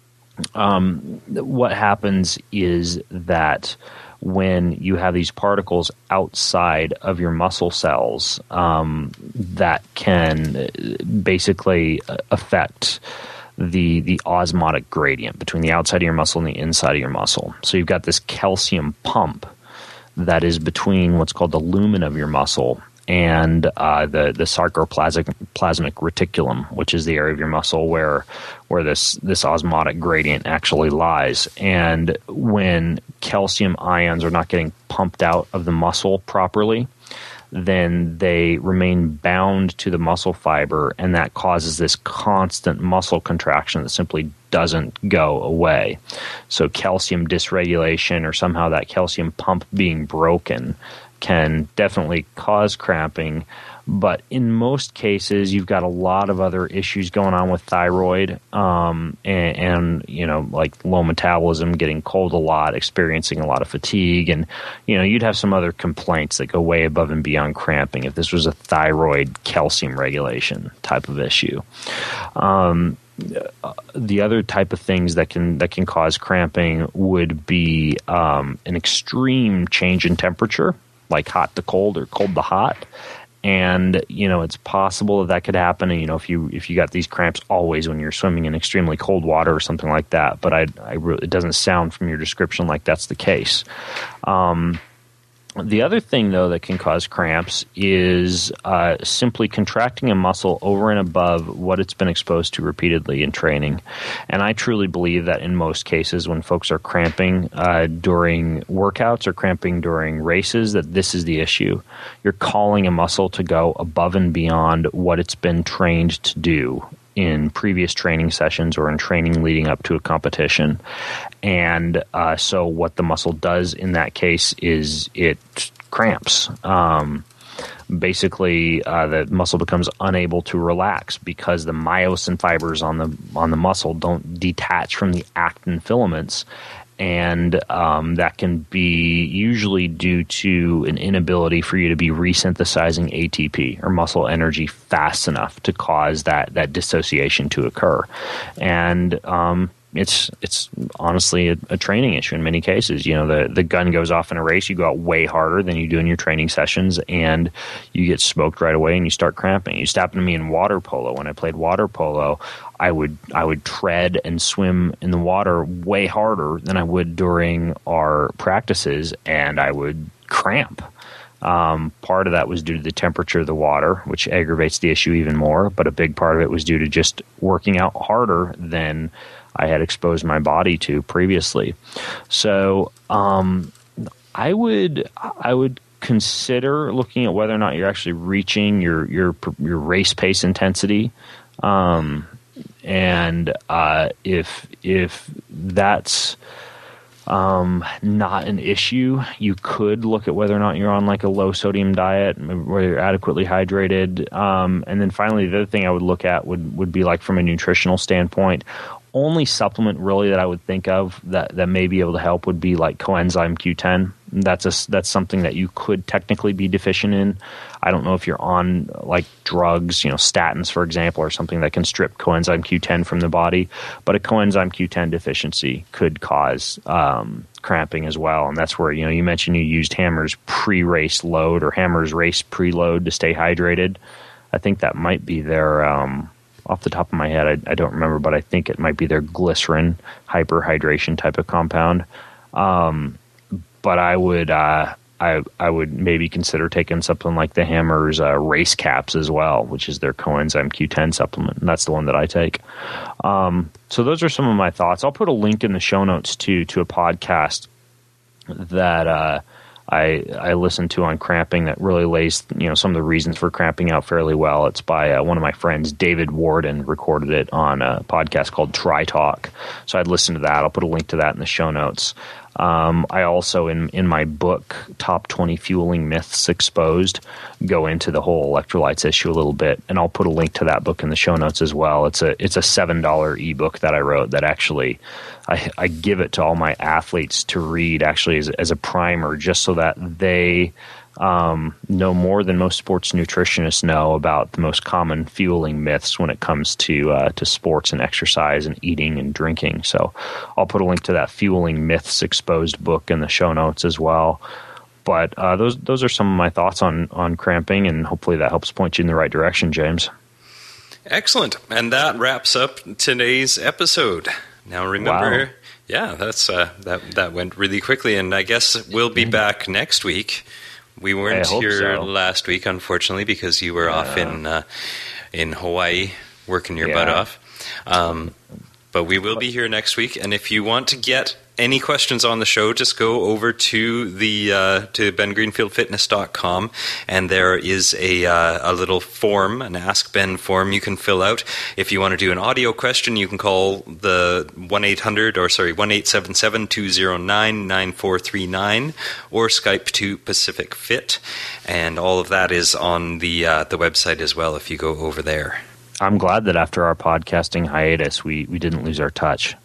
what happens is that when you have these particles outside of your muscle cells, that can basically affect the osmotic gradient between the outside of your muscle and the inside of your muscle. So you've got this calcium pump that is between what's called the lumen of your muscle and the sarcoplasmic reticulum, which is the area of your muscle where this osmotic gradient actually lies. And when calcium ions are not getting pumped out of the muscle properly, then they remain bound to the muscle fiber, and that causes this constant muscle contraction that simply doesn't go away. So calcium dysregulation, or somehow that calcium pump being broken, can definitely cause cramping. But in most cases, you've got a lot of other issues going on with thyroid, and like low metabolism, getting cold a lot, experiencing a lot of fatigue, and you'd have some other complaints that go way above and beyond cramping if this was a thyroid calcium regulation type of issue. The other type of things that can cause cramping would be an extreme change in temperature, like hot to cold or cold to hot. And, it's possible that could happen. And, if you got these cramps always when you're swimming in extremely cold water or something like that, but it doesn't sound from your description like that's the case. The other thing, though, that can cause cramps is simply contracting a muscle over and above what it's been exposed to repeatedly in training. And I truly believe that in most cases when folks are cramping during workouts or cramping during races, that this is the issue. You're calling a muscle to go above and beyond what it's been trained to do in previous training sessions or in training leading up to a competition. And so what the muscle does in that case is it cramps. Basically, the muscle becomes unable to relax because the myosin fibers on the muscle don't detach from the actin filaments. And that can be usually due to an inability for you to be resynthesizing ATP or muscle energy fast enough to cause that dissociation to occur. And it's honestly a training issue in many cases. You know, the gun goes off in a race, you go out way harder than you do in your training sessions, and you get smoked right away and you start cramping. It used to happen to me in water polo. When I played water polo, I would tread and swim in the water way harder than I would during our practices, and I would cramp. Part of that was due to the temperature of the water, which aggravates the issue even more, but a big part of it was due to just working out harder than I had exposed my body to previously. So I would consider looking at whether or not you're actually reaching your race pace intensity. And if that's not an issue, you could look at whether or not you're on like a low sodium diet where you're adequately hydrated. And then finally, the other thing I would look at would be like from a nutritional standpoint. Only supplement really that I would think of that may be able to help would be like coenzyme Q10. That's something that you could technically be deficient in. I don't know if you're on like drugs, statins, for example, or something that can strip coenzyme Q10 from the body. But a coenzyme Q10 deficiency could cause cramping as well. And that's where, you mentioned you used Hammer's pre-race load or Hammer's race preload to stay hydrated. I think that might be their, off the top of my head, I don't remember, but I think it might be their glycerin hyperhydration type of compound. But I would maybe consider taking something like the Hammer's Race Caps as well, which is their coenzyme Q10 supplement, and that's the one that I take. So those are some of my thoughts. I'll put a link in the show notes to a podcast that I listened to on cramping that really lays some of the reasons for cramping out fairly well. It's by one of my friends, David Warden, recorded it on a podcast called Tri Talk. So I'd listen to that. I'll put a link to that in the show notes. I also, in my book, Top 20 Fueling Myths Exposed, go into the whole electrolytes issue a little bit, and I'll put a link to that book in the show notes as well. It's a $7 ebook that I wrote that actually I give it to all my athletes to read actually as a primer, just so that they know more than most sports nutritionists know about the most common fueling myths when it comes to sports and exercise and eating and drinking. So I'll put a link to that Fueling Myths Exposed book in the show notes as well. But those are some of my thoughts on cramping, and hopefully that helps point you in the right direction, James. Excellent. And that wraps up today's episode. Now remember, yeah, that's that went really quickly, and I guess we'll be back next week. We weren't here last week, unfortunately, because you were off in Hawaii working your butt off. But we will be here next week, and if you want to get any questions on the show, just go over to the to bengreenfieldfitness.com, and there is a little form, an Ask Ben form you can fill out. If you want to do an audio question, you can call the 1-877-209-9439 or Skype to Pacific Fit, and all of that is on the website as well if you go over there. I'm glad that after our podcasting hiatus, we didn't lose our touch.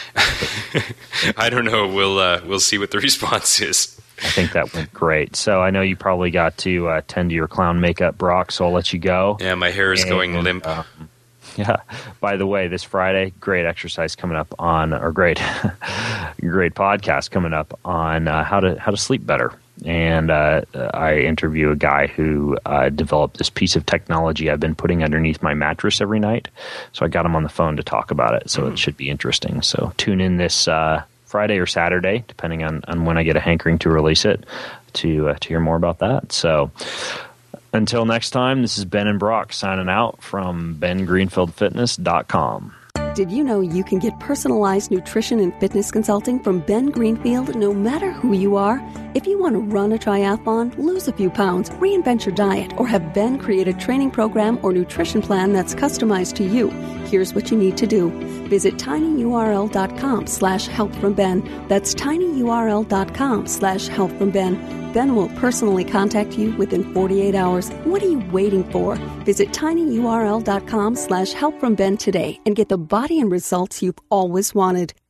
I don't know. We'll see what the response is. I think that went great. So I know you probably got to tend to your clown makeup, Brock, so I'll let you go. Yeah, my hair is going limp. Yeah. By the way, this Friday, great exercise coming up on, or great podcast coming up on how to sleep better. And I interview a guy who developed this piece of technology I've been putting underneath my mattress every night. So I got him on the phone to talk about it. So it should be interesting. So tune in this Friday or Saturday, depending on when I get a hankering to release it. to hear more about that. So until next time, this is Ben and Brock signing out from BenGreenfieldFitness.com. Did you know you can get personalized nutrition and fitness consulting from Ben Greenfield no matter who you are? If you want to run a triathlon, lose a few pounds, reinvent your diet, or have Ben create a training program or nutrition plan that's customized to you, here's what you need to do. Visit tinyurl.com/helpfromben. That's tinyurl.com/helpfromben. Ben will personally contact you within 48 hours. What are you waiting for? Visit tinyurl.com/helpfromben today and get the body and results you've always wanted.